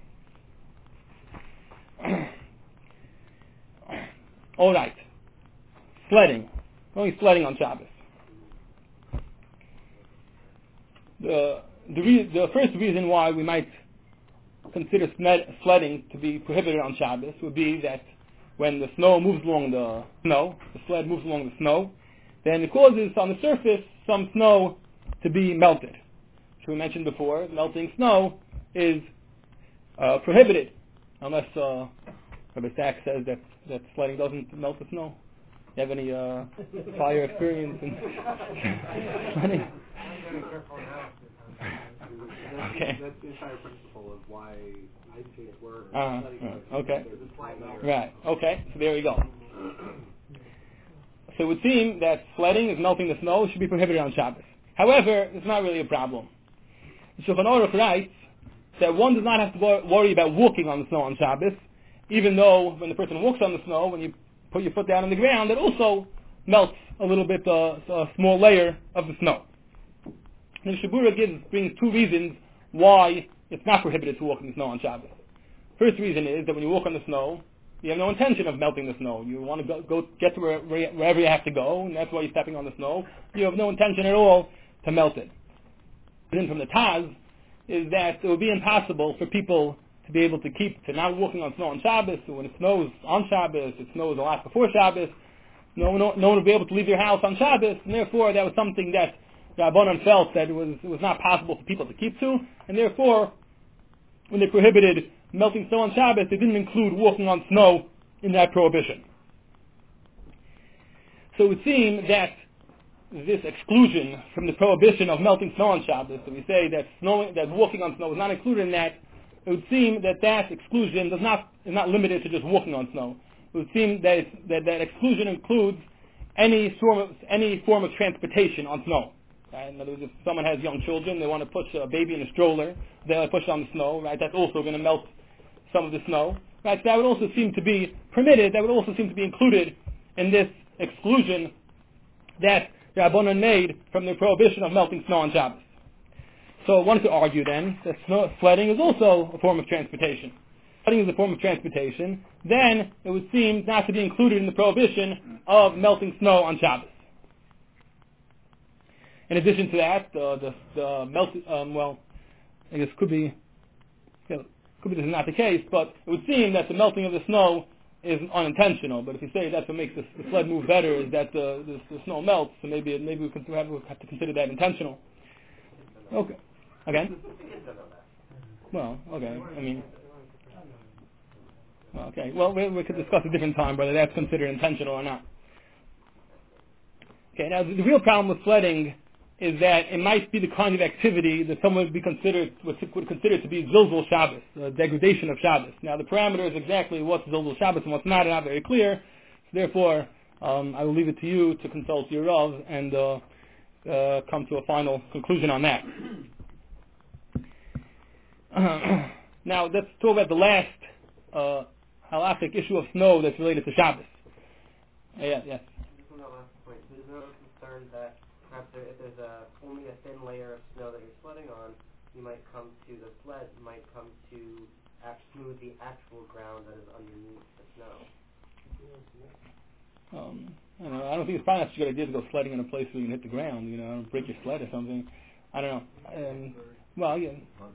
All right, sledding, only sledding on Shabbos. The the, re- the first reason why we might consider sled- sledding to be prohibited on Shabbos would be that when the snow moves along the snow, the sled moves along the snow, then it causes on the surface some snow to be melted. Which we mentioned before, melting snow is uh, prohibited unless uh, Rabbi Sachs says that, that sledding doesn't melt the snow. Do you have any uh, prior experience in sledding? I'm very careful now. Okay. That's the entire principle of why ice skates work. Uh, Study uh, work. okay. There's a slide layer. Right. Okay. So there you go. So it would seem that sledding is melting the snow should be prohibited on Shabbos. However, it's not really a problem. The Shulchan Aruch writes that one does not have to wor- worry about walking on the snow on Shabbos, even though when the person walks on the snow, when you put your foot down on the ground, it also melts a little bit, uh, a small layer of the snow. And the Shabura gives, brings two reasons why it's not prohibited to walk in the snow on Shabbos. First reason is that when you walk on the snow, you have no intention of melting the snow. You want to go, go get to where, wherever you have to go, and that's why you're stepping on the snow. You have no intention at all to melt it. Then from the Taz is that it would be impossible for people to be able to keep to not walking on snow on Shabbos. So when it snows on Shabbos, it snows a lot before Shabbos. No, no, no one would be able to leave their house on Shabbos, and therefore that was something that Rabbanan felt that it was it was not possible for people to keep to, and therefore when they prohibited melting snow on Shabbos, they didn't include walking on snow in that prohibition. So it would seem that this exclusion from the prohibition of melting snow on Shabbos, so we say that snow, that walking on snow is not included in that, it would seem that that exclusion does not is not limited to just walking on snow. It would seem that it's, that, that exclusion includes any form of any form of transportation on snow. Right? In other words, if someone has young children, they want to push a baby in a stroller, they want to push it on the snow, right? That's also going to melt some of the snow, right? So that would also seem to be permitted. That would also seem to be included in this exclusion that the Rabbanan made from the prohibition of melting snow on Shabbos. So I wanted to argue then that snow, sledding is also a form of transportation. Sledding is a form of transportation. Then it would seem not to be included in the prohibition of melting snow on Shabbos. In addition to that, uh, the, the melt, um, well, I guess could be, you know, could be this is not the case, but it would seem that the melting of the snow is unintentional. But if you say that's what makes the, the sled move better is that the, the, the snow melts, so maybe maybe we could have, we have to consider that intentional. Okay. Again? Well, okay. I mean, well, okay. Well, we, we could discuss a different time whether that's considered intentional or not. Okay. Now, the, the real problem with sledding is that it might be the kind of activity that someone would be considered would, would consider to be Zilzul Shabbos, the degradation of Shabbos. Now, the parameters exactly what's Zilzul Shabbos and what's not are not very clear. So therefore, um, I will leave it to you to consult your Rav and uh, uh, come to a final conclusion on that. Uh, now, let's talk about the last uh, halachic issue of snow that's related to Shabbos. Uh, yeah, yes. Just on that last point, there's no concern that perhaps there, if there's a, only a thin layer of snow that you're sledding on, you might come to the sled, might come to act, smooth the actual ground that is underneath the snow. Um, I don't know. I don't think it's probably not such a good idea to go sledding in a place where you can hit the ground, you know, break your sled or something. I don't know. Um, well, yeah.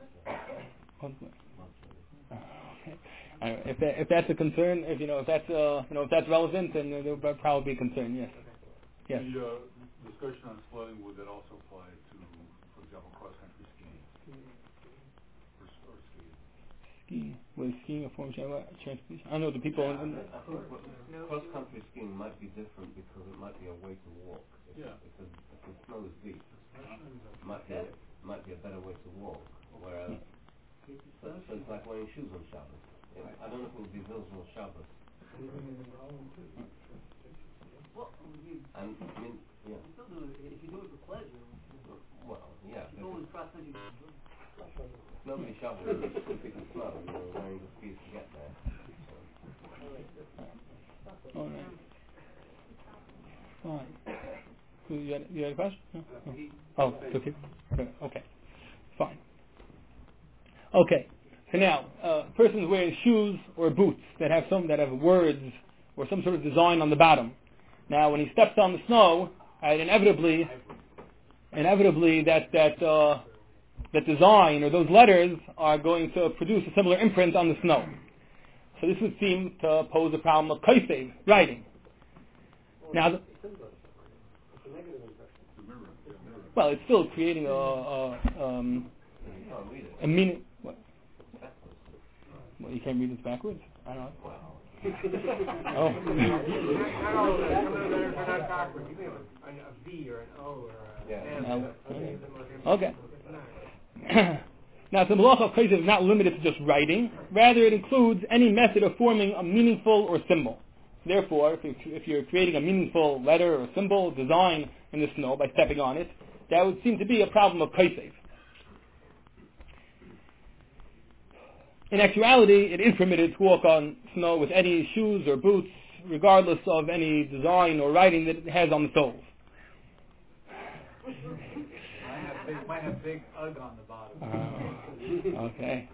Okay. I don't know. If that, if that's a concern, if you know, if that's uh, you know, if that's relevant, then there will probably be a concern. Yes. Yes. The uh, discussion on sledding, would that also apply to, for example, cross-country skiing? Or, or skiing? Skiing. Was skiing a form of transportation? I don't know, the people... Yeah, in, in, I think cross-country skiing might be different because it might be a way to walk. If, Yeah. if, the, if the snow is deep, it might be, a, might be a better way to walk. Whereas, so, so it's like wearing shoes on Shabbos. It, I don't know if it would be Zilzul Shabbos. Well, you, And, I mean, yeah. you still do it if you do it for pleasure. Well, yeah. People always cross country. Nobody shoveling two feet of snow, you know, wearing the skis to get there. So. all right. Fine. So you had, you had a question? No? No. Oh, it's okay. Okay. Okay. Fine. Okay. So now, a uh, person's wearing shoes or boots that have some that have words or some sort of design on the bottom. Now, when he steps on the snow, right, inevitably, inevitably that that uh, that design or those letters are going to produce a similar imprint on the snow. So this would seem to pose a problem of kaifei, writing. Now, the, well, it's still creating a a, um, a meaning. What? Well, you can't read this backwards. I don't know. Oh. Not all of them. Some of the letters are not backwards. You can have a, a V or an O or a Yeah. M. No. Some of them are Okay. different. Now Now, the malacha of Kaisev is not limited to just writing. Rather, it includes any method of forming a meaningful or symbol. Therefore, if, you, if you're creating a meaningful letter or symbol, design in the snow by stepping on it, that would seem to be a problem of Kaisev. In actuality, it is permitted to walk on snow with any shoes or boots, regardless of any design or writing that it has on the soles. Might have big, might have big ugg on the bottom. Uh, okay.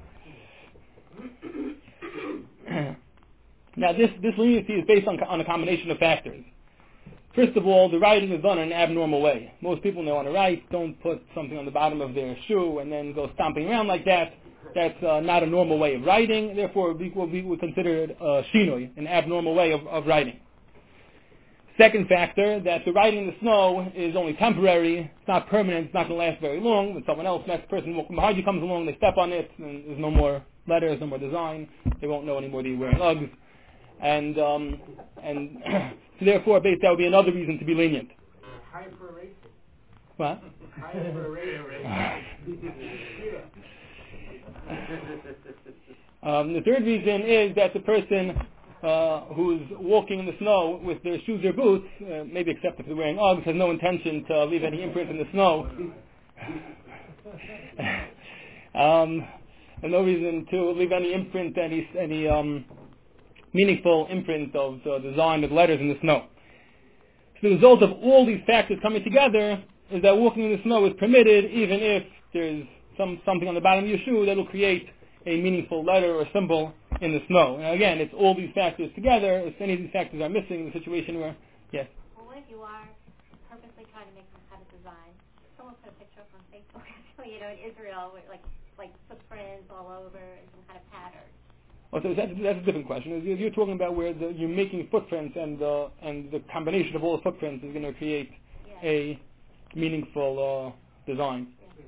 Now, this, this leniency is based on, on a combination of factors. First of all, the writing is done in an abnormal way. Most people know how to write, don't put something on the bottom of their shoe and then go stomping around like that. That's uh, not a normal way of writing. Therefore, we will be considered uh, shinoi, an abnormal way of, of writing. Second factor, that the writing in the snow is only temporary. It's not permanent. It's not going to last very long. When someone else, next person walking behind you comes along, they step on it, and there's no more letters, no more design. They won't know anymore that you're wearing Uggs. And, um, and so therefore, based, that would be another reason to be lenient. High for a racing. What? High for a racing. um, the third reason is that the person uh, who's walking in the snow with their shoes or boots, uh, maybe except if they're wearing Uggs, has no intention to leave any imprint in the snow. um, and no reason to leave any imprint, any any um, meaningful imprint of the design of letters in the snow. So the result of all these factors coming together is that walking in the snow is permitted, even if there's some something on the bottom of your shoe that will create a meaningful letter or symbol in the snow. And again, it's all these factors together. If any of these factors are missing, the situation where, yes. Well, what if you are purposely trying to make some kind of design? Someone put a picture up on Facebook, actually, you know, in Israel, with like like footprints all over and some kind of pattern. Well, so that's, that's a different question. You're, you're talking about where the, you're making footprints, and uh, and the combination of all the footprints is going to create yeah. a meaningful uh, design.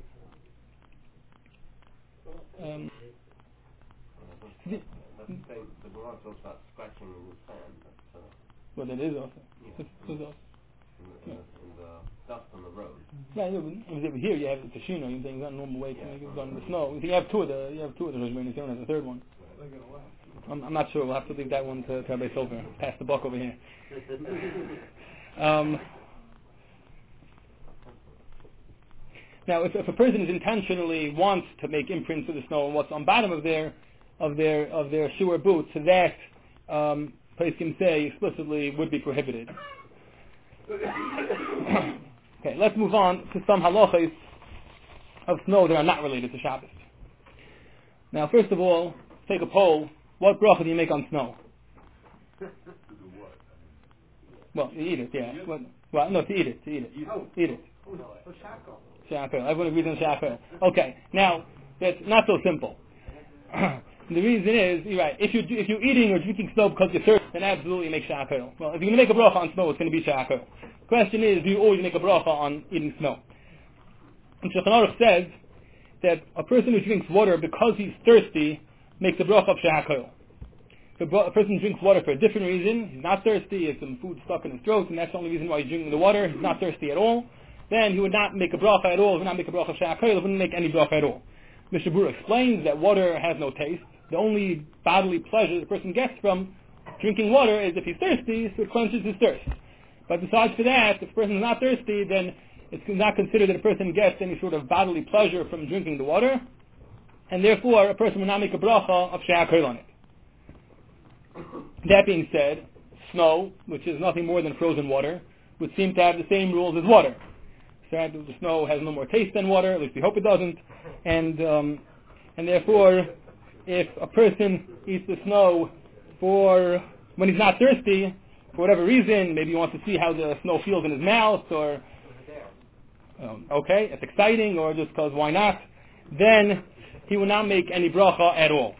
Yeah. Um, That's the same. The Gemara talks about scratching in the sand. That's, uh, well, that is also. yeah. It's, it's also. In, the, in, the, in the dust on the road. Yeah, yeah, but here you have the Tashino. You're saying it's not a normal way to make it done in the snow. You have two of the. You have two of the Rishmanis. You don't have the third one. I'm, I'm not sure. We'll have to leave that one to Rabbi Silver. Pass the buck over here. Um, now, if, if a person is intentionally wants to make imprints of the snow on what's on bottom of their of their of their shoe or boot, so that um, place can say explicitly would be prohibited. Okay, let's move on to some halachas of snow that are not related to Shabbos. Now, first of all, take a poll. What bracha do you make on snow? To do what? Well, you eat it, yeah. Well, well, no, to eat it, to eat it. Oh. Eat it. Oh, shackle. Shakur. Everyone agrees on shakur. Okay, now, that's not so simple. The reason is, you're right, if you're, if you're eating or drinking snow because you're thirsty, then absolutely make shakur. Well, if you're going to make a bracha on snow, it's going to be shakur. The question is, do you always make a bracha on eating snow? And Shulchan Aruch says that a person who drinks water because he's thirsty makes a bracha of shakur. If a person drinks water for a different reason, he's not thirsty, he has some food stuck in his throat, and that's the only reason why he's drinking the water, he's not thirsty at all, then he would not make a bracha at all, he would not make a bracha of shakur, he wouldn't make any bracha at all. Mister Bura explains that water has no taste. The only bodily pleasure the person gets from drinking water is if he's thirsty, so it quenches his thirst. But besides for that, if a person is not thirsty, then it's not considered that a person gets any sort of bodily pleasure from drinking the water, and therefore a person will not make a bracha of shakur on it. That being said, snow, which is nothing more than frozen water, would seem to have the same rules as water. So the snow has no more taste than water, at least we hope it doesn't, and um, and therefore, if a person eats the snow for when he's not thirsty, for whatever reason, maybe he wants to see how the snow feels in his mouth, or um, okay, it's exciting, or just because why not, then he will not make any bracha at all.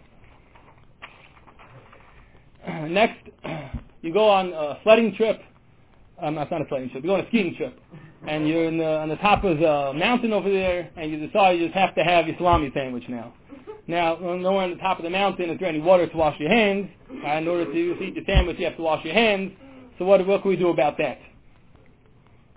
Next, you go on a sledding trip. Um, that's not a sledding trip. You go on a skiing trip, and you're in the, on the top of the mountain over there, and you decide you just have to have your salami sandwich now. Now, nowhere on the top of the mountain is there any water to wash your hands. Uh, in order to eat your sandwich, you have to wash your hands. So what, what can we do about that?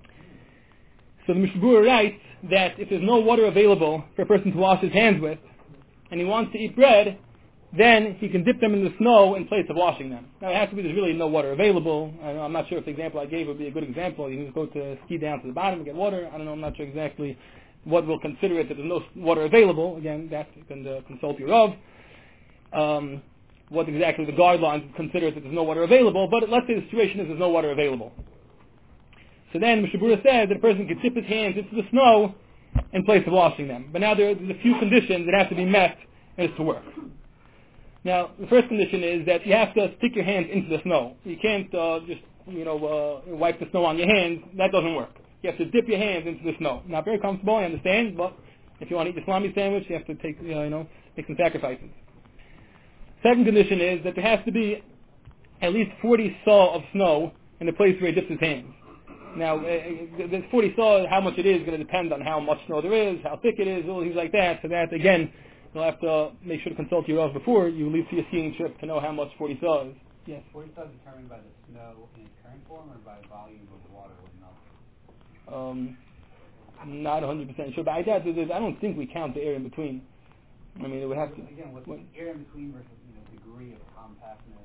So the Mishnah Berurah writes that if there's no water available for a person to wash his hands with, and he wants to eat bread, then he can dip them in the snow in place of washing them. Now, it has to be there's really no water available. I know, I'm not sure if the example I gave would be a good example. You can just go to ski down to the bottom and get water. I don't know. I'm not sure exactly what we'll consider it that there's no water available. Again, that you can uh, consult your Rav. Um, what exactly the guidelines consider it that there's no water available. But let's say the situation is there's no water available. So then Mishnah Berurah says that a person can dip his hands into the snow in place of washing them. But now there, there's a few conditions that have to be met in order to work. Now, the first condition is that you have to stick your hands into the snow. You can't uh, just, you know, uh, wipe the snow on your hands. That doesn't work. You have to dip your hands into the snow. Not very comfortable, I understand, but if you want to eat the salami sandwich, you have to take, you know, you know make some sacrifices. Second condition is that there has to be at least forty saw of snow in the place where he dips his hands. Now, uh, the forty saw, how much it is, is going to depend on how much snow there is, how thick it is, all things like that. So that, again, you'll have to make sure to consult your Rav before you leave for your skiing trip to know how much forty saw is. Yes? forty saw is determined by the snow in its current form or by volume of the water when melting? Um, I'm not one hundred percent sure, but I doubt that there's- I don't think we count the area in between. I mean, it would have to... Again, what's what, the area in between versus, you know, degree of compactness?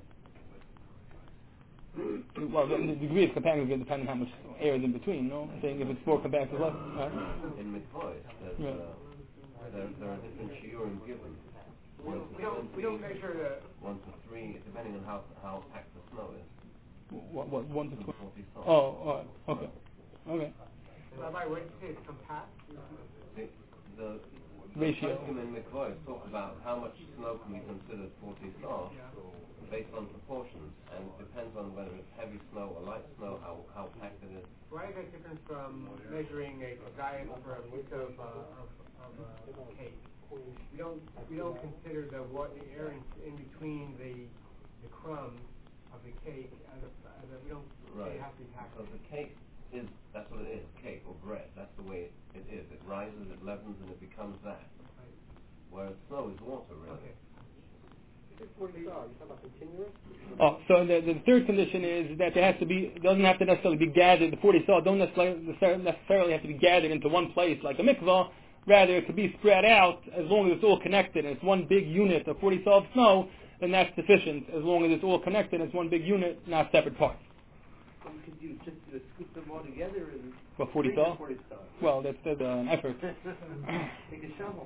well, the, the degree of compactness is going to depend on how much air is in between, no? I'm saying if it's more compact or less. Right? In Mikvois, there's, Yeah. uh, there, there are different shiurim given. One to We don't, we don't measure the, one to three, depending on how how packed the snow is. What, what, one to twelve? forty saw. Oh, all right. Okay. Okay. Rabbi, what did you say, it's compact? The, the Ratio. Poskim in Mikvois talk about how much snow can be considered forty saw based on proportions, and it depends on whether it's heavy snow or light snow, how how packed it is. Why is that different from measuring a diet for a piece of, uh, of, of uh, cake? We don't, we don't consider the what the air in, in between the, the crumbs of the cake as a, as a we don't say Right. it has to be packed. So the cake is, that's what it is, cake or bread. That's the way it, it is. It rises, it leavens, and it becomes that. Right. Whereas snow is water, really. Okay. forty saw, you talking about continuous? Oh, so the, the third condition is that there has to be, doesn't have to necessarily be gathered, the forty saw don't necessarily, necessarily have to be gathered into one place like a mikvah. Rather, it could be spread out as long as it's all connected and it's one big unit of forty saw of snow, then that's sufficient as long as it's all connected and it's one big unit, not separate parts. Or could you just uh, scoop them all together and... What, forty bring saw? the forty saw? Well, that's, that's uh, an effort. Take a shovel.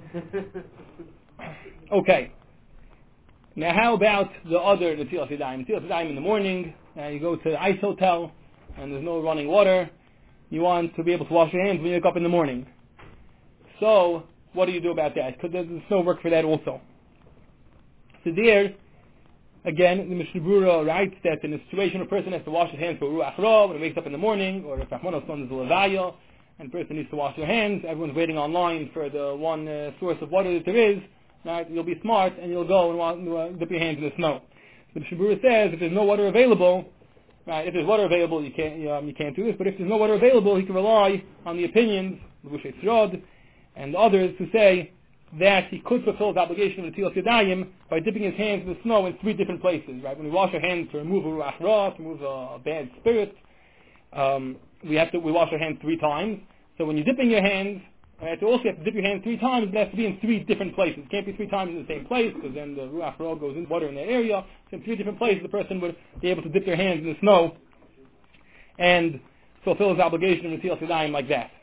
Okay. Now, how about the other Netilas Yadayim? Netilas Yadayim in the morning, uh, you go to the ice hotel, and there's no running water. You want to be able to wash your hands when you wake up in the morning. So, what do you do about that? Because there's no work for that also. So there, again, the Mishnah Berurah writes that in a situation where a person has to wash his hands for Ruach Ra, when he wakes up in the morning, or if Rahman son is a Levaya, and the person needs to wash their hands, everyone's waiting online for the one uh, source of water that there is, right? You'll be smart, and you'll go and want to uh, dip your hands in the snow. So the Mishnah Berurah says, if there's no water available, right, if there's water available, you can't, um, you can't do this, but if there's no water available, he can rely on the opinions of Moshe Tzrod, and others who say that he could fulfill his obligation of the Netilas Yadayim by dipping his hands in the snow in three different places. Right? When we wash our hands to remove a ruach ra, to remove a, a bad spirit, um, we have to we wash our hands three times. So when you're dipping your hands, right, you also have to dip your hands three times, but it has to be in three different places. It can't be three times in the same place, because then the ruach ra goes in water in that area. So in three different places, the person would be able to dip their hands in the snow and fulfill his obligation of the Netilas Yadayim like that.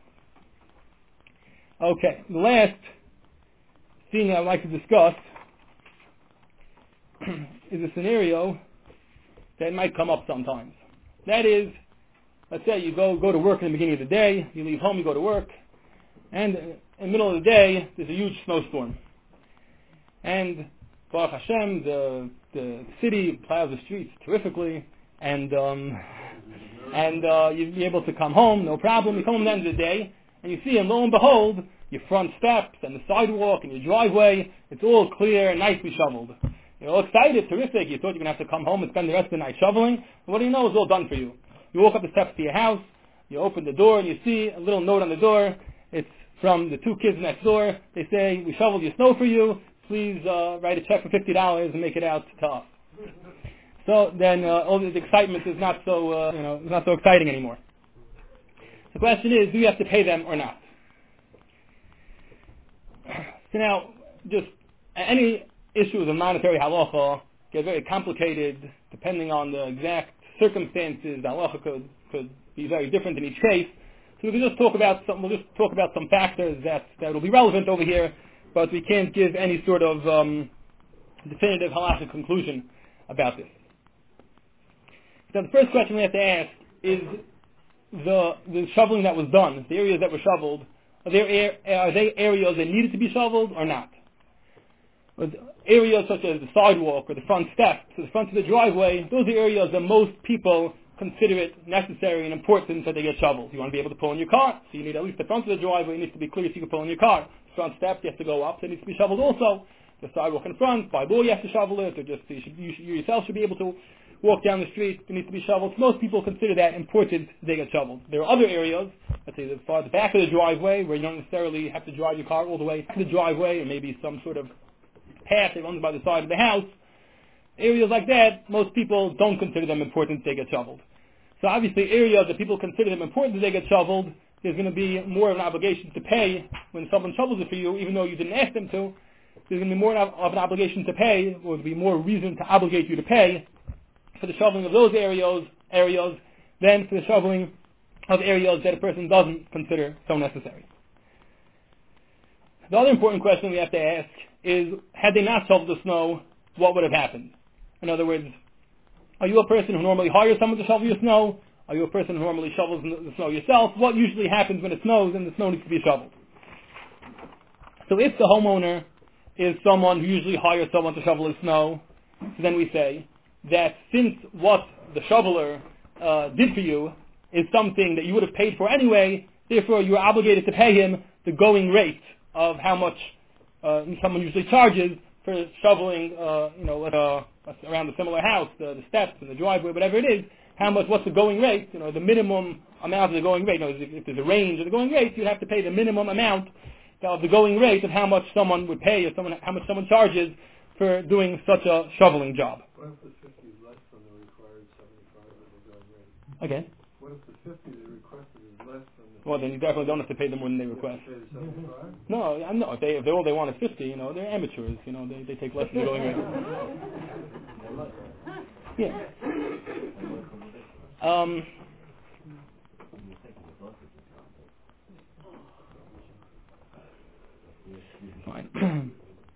Okay, the last thing I'd like to discuss is a scenario that might come up sometimes. That is, let's say you go go to work in the beginning of the day, you leave home, you go to work, and in the middle of the day, there's a huge snowstorm. And Baruch Hashem, the the city plows the streets terrifically, and um, and uh, you'll be able to come home, no problem. You come home at the end of the day, and you see, and lo and behold, your front steps and the sidewalk and your driveway, it's all clear and nicely shoveled. You're all excited, terrific. You thought you were going to have to come home and spend the rest of the night shoveling. And what do you know? It's all done for you. You walk up the steps to your house, you open the door, and you see a little note on the door. It's from the two kids next door. They say, we shoveled your snow for you. Please uh, write a check for fifty dollars and make it out to us. So then uh, all this excitement is not so, uh, you know, it's not so exciting anymore. The question is, do you have to pay them or not? So now, just any issues of monetary halacha get very complicated depending on the exact circumstances. The halacha could, could be very different in each case. So we can just talk about some, we'll just talk about some factors that, that will be relevant over here, but we can't give any sort of um, definitive halachic conclusion about this. Now the first question we have to ask is the the shoveling that was done, the areas that were shoveled, are, there, are they areas that needed to be shoveled or not? But areas such as the sidewalk or the front steps or the front of the driveway, those are areas that most people consider it necessary and important that they get shoveled. You want to be able to pull in your car, so you need at least the front of the driveway needs to be clear so you can pull in your car. The front steps, you have to go up, so it needs to be shoveled also. The sidewalk in front, by law you have to shovel it, or just you, should, you, should, you yourself should be able to walk down the street, it needs to be shoveled. Most people consider that important they get shoveled. There are other areas, let's say the, far the back of the driveway, where you don't necessarily have to drive your car all the way to the driveway, or maybe some sort of path that runs by the side of the house. Areas like that, most people don't consider them important they get shoveled. So obviously areas that people consider them important they get shoveled, there's going to be more of an obligation to pay when someone shovels it for you, even though you didn't ask them to. There's going to be more of an obligation to pay, or there'll be more reason to obligate you to pay for the shoveling of those areas, areas than for the shoveling of areas that a person doesn't consider so necessary. The other important question we have to ask is, had they not shoveled the snow, what would have happened? In other words, are you a person who normally hires someone to shovel your snow? Are you a person who normally shovels the snow yourself? What usually happens when it snows and the snow needs to be shoveled? So if the homeowner is someone who usually hires someone to shovel his snow, so then we say that since what the shoveler uh, did for you is something that you would have paid for anyway, therefore you are obligated to pay him the going rate of how much uh, someone usually charges for shoveling, uh, you know, uh, around the similar house, the, the steps and the driveway, whatever it is. How much? What's the going rate? You know, the minimum amount of the going rate. You know, if there's a range of the going rate, you'd have to pay the minimum amount of the going rate of how much someone would pay, or someone how much someone charges for doing such a shoveling job. What if the fifty is less than the required seventy-five of the going rate? Again. What if the fifty they requested is less than the? Well, then you definitely don't have to pay them more than they request. You have to pay the seventy-five? No, I know. If they if they all they want is fifty, you know, they're amateurs. You know, they they take less than the going rate. Yeah. Um. Fine.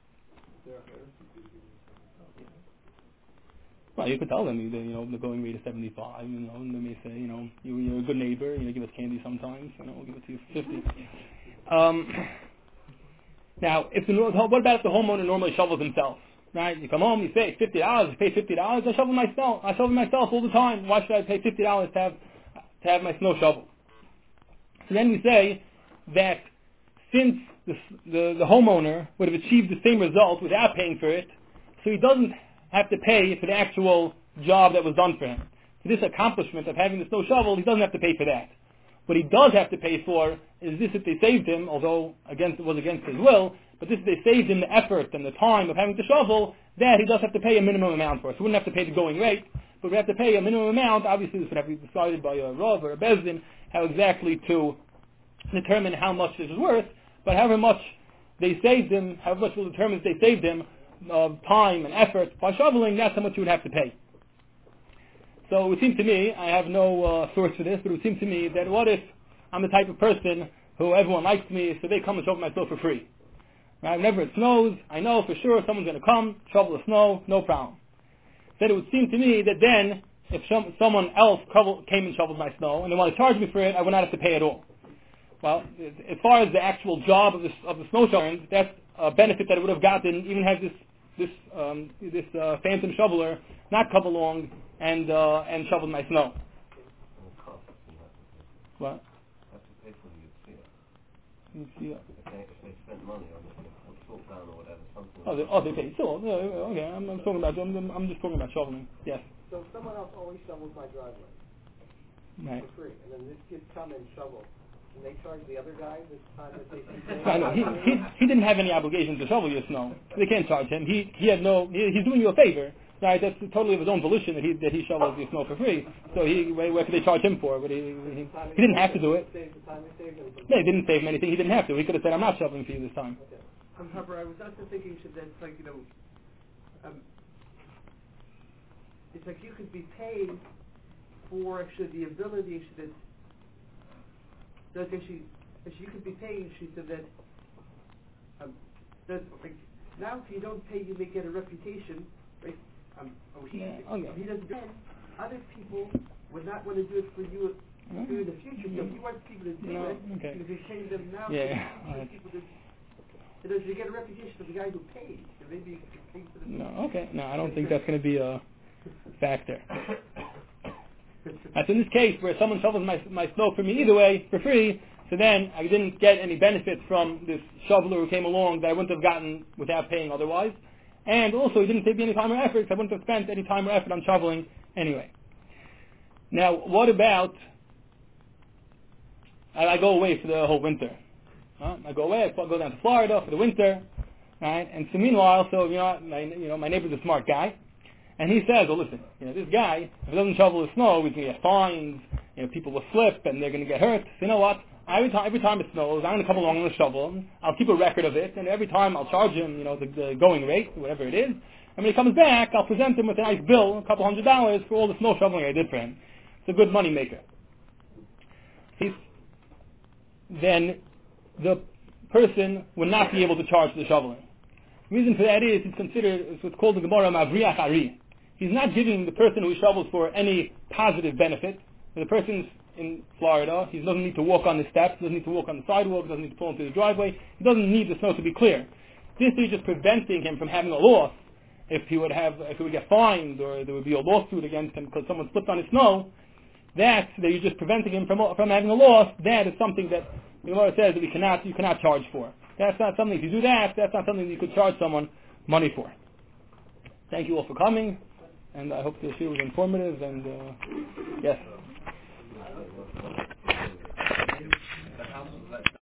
Well, you could tell them, you know, the going rate is seventy-five, you know, and they may say, you know, you, you're a good neighbor, you know, give us candy sometimes, you know, we'll give it to you for fifty. Um, now, if the, what about if the homeowner normally shovels himself? Right? You come home, you say fifty dollars, you pay fifty dollars, I shovel myself. I shovel myself all the time. Why should I pay fifty dollars to have to have my snow shoveled? So then we say that since the, the the homeowner would have achieved the same result without paying for it, so he doesn't have to pay for the actual job that was done for him. For this accomplishment of having the snow shoveled, he doesn't have to pay for that. What he does have to pay for is this if they saved him, although against it was against his will, but this if they saved him the effort and the time of having to shovel, that he does have to pay a minimum amount for. So he wouldn't have to pay the going rate, but we have to pay a minimum amount. Obviously this would have to be decided by a Rav or a Bezdin, how exactly to determine how much this is worth, but however much they saved him, however much will determine if they saved him of time and effort by shoveling, that's how much you would have to pay. So it would seem to me, I have no uh, source for this, but it would seem to me that what if I'm the type of person who everyone likes me, so they come and shovel my snow for free. Right? Whenever it snows, I know for sure someone's going to come, shovel the snow, no problem. Then it would seem to me that then, if some, someone else came and shoveled my snow, and they want to charge me for it, I would not have to pay at all. Well, as far as the actual job of the, of the snow shoveling, that's a benefit that it would have gotten, even had this this um, this uh, phantom shoveler not come along and uh, and shoveled my snow. What? Have to pay for the Yitzhak. Yitzhak. If they, if they spent money on it, on salt down or whatever, something. Oh, they, oh, they pay. So, yeah, okay, I'm, I'm talking about. I'm, I'm just talking about shoveling. Yes. So if someone else always shovels my driveway right. for free, and then this kid come and shovel. And they charge the other guys at the time that they see I know. He, he he didn't have any obligation to shovel your snow. They can't charge him. He he had no. He, he's doing you a favor, right? That's totally of his own volition that he that he shovels your snow for free. So he what could they charge him for? But he he, he didn't have to do it. The time they saved him. No, he didn't save him anything. He didn't have to. He could have said, "I'm not shoveling for you this time." Okay. Um, however, I was also thinking should that like you know, um, it's like you could be paid for actually the ability should that that actually actually you could be paying she said that um, that like now if you don't pay you may get a reputation, right? Um, oh, he Yeah, okay. he doesn't do it. Other people would not want to do it for you Hmm? in the future. So if you want people to do No, it, okay. because you're paying them now, Yeah, for yeah, the future alright. people to, you know, you get a reputation of the guy who pays. So maybe you could pay for the No, okay. No, I don't think that's going to be a factor. That's in this case where someone shovels my my snow for me either way for free. So then I didn't get any benefit from this shoveler who came along that I wouldn't have gotten without paying otherwise. And also he didn't save me any time or effort because I wouldn't have spent any time or effort on shoveling anyway. Now, what about I, I go away for the whole winter? Huh? I go away. I go down to Florida for the winter, right? And so meanwhile, so you know, my you know my neighbor's a smart guy, and he says, "Well, listen, you know, this guy if he doesn't shovel the snow, he's going to get fines. You know, people will slip and they're going to get hurt. So you know what? Every time every time it snows, I'm going to come along and shovel. I'll keep a record of it, and every time I'll charge him, you know, the, the going rate, whatever it is. And when he comes back, I'll present him with a nice bill, a couple hundred dollars for all the snow shoveling I did for him. It's a good money maker." He's then the person would not be able to charge for the shoveling. The reason for that is it's considered, it's what's called the Gemara Mavriach Ari. He's not giving the person who he shovels for any positive benefit. The person's in Florida, he doesn't need to walk on the steps, doesn't need to walk on the sidewalk, doesn't need to pull into the driveway, he doesn't need the snow to be clear. This is just preventing him from having a loss. If he would have, if he would get fined or there would be a lawsuit against him because someone slipped on his snow, that, that you're just preventing him from, from having a loss, that is something that the Gemara says that we cannot, you cannot charge for. That's not something, if you do that, that's not something that you could charge someone money for. Thank you all for coming, and I hope the issue was informative, and, uh, yes.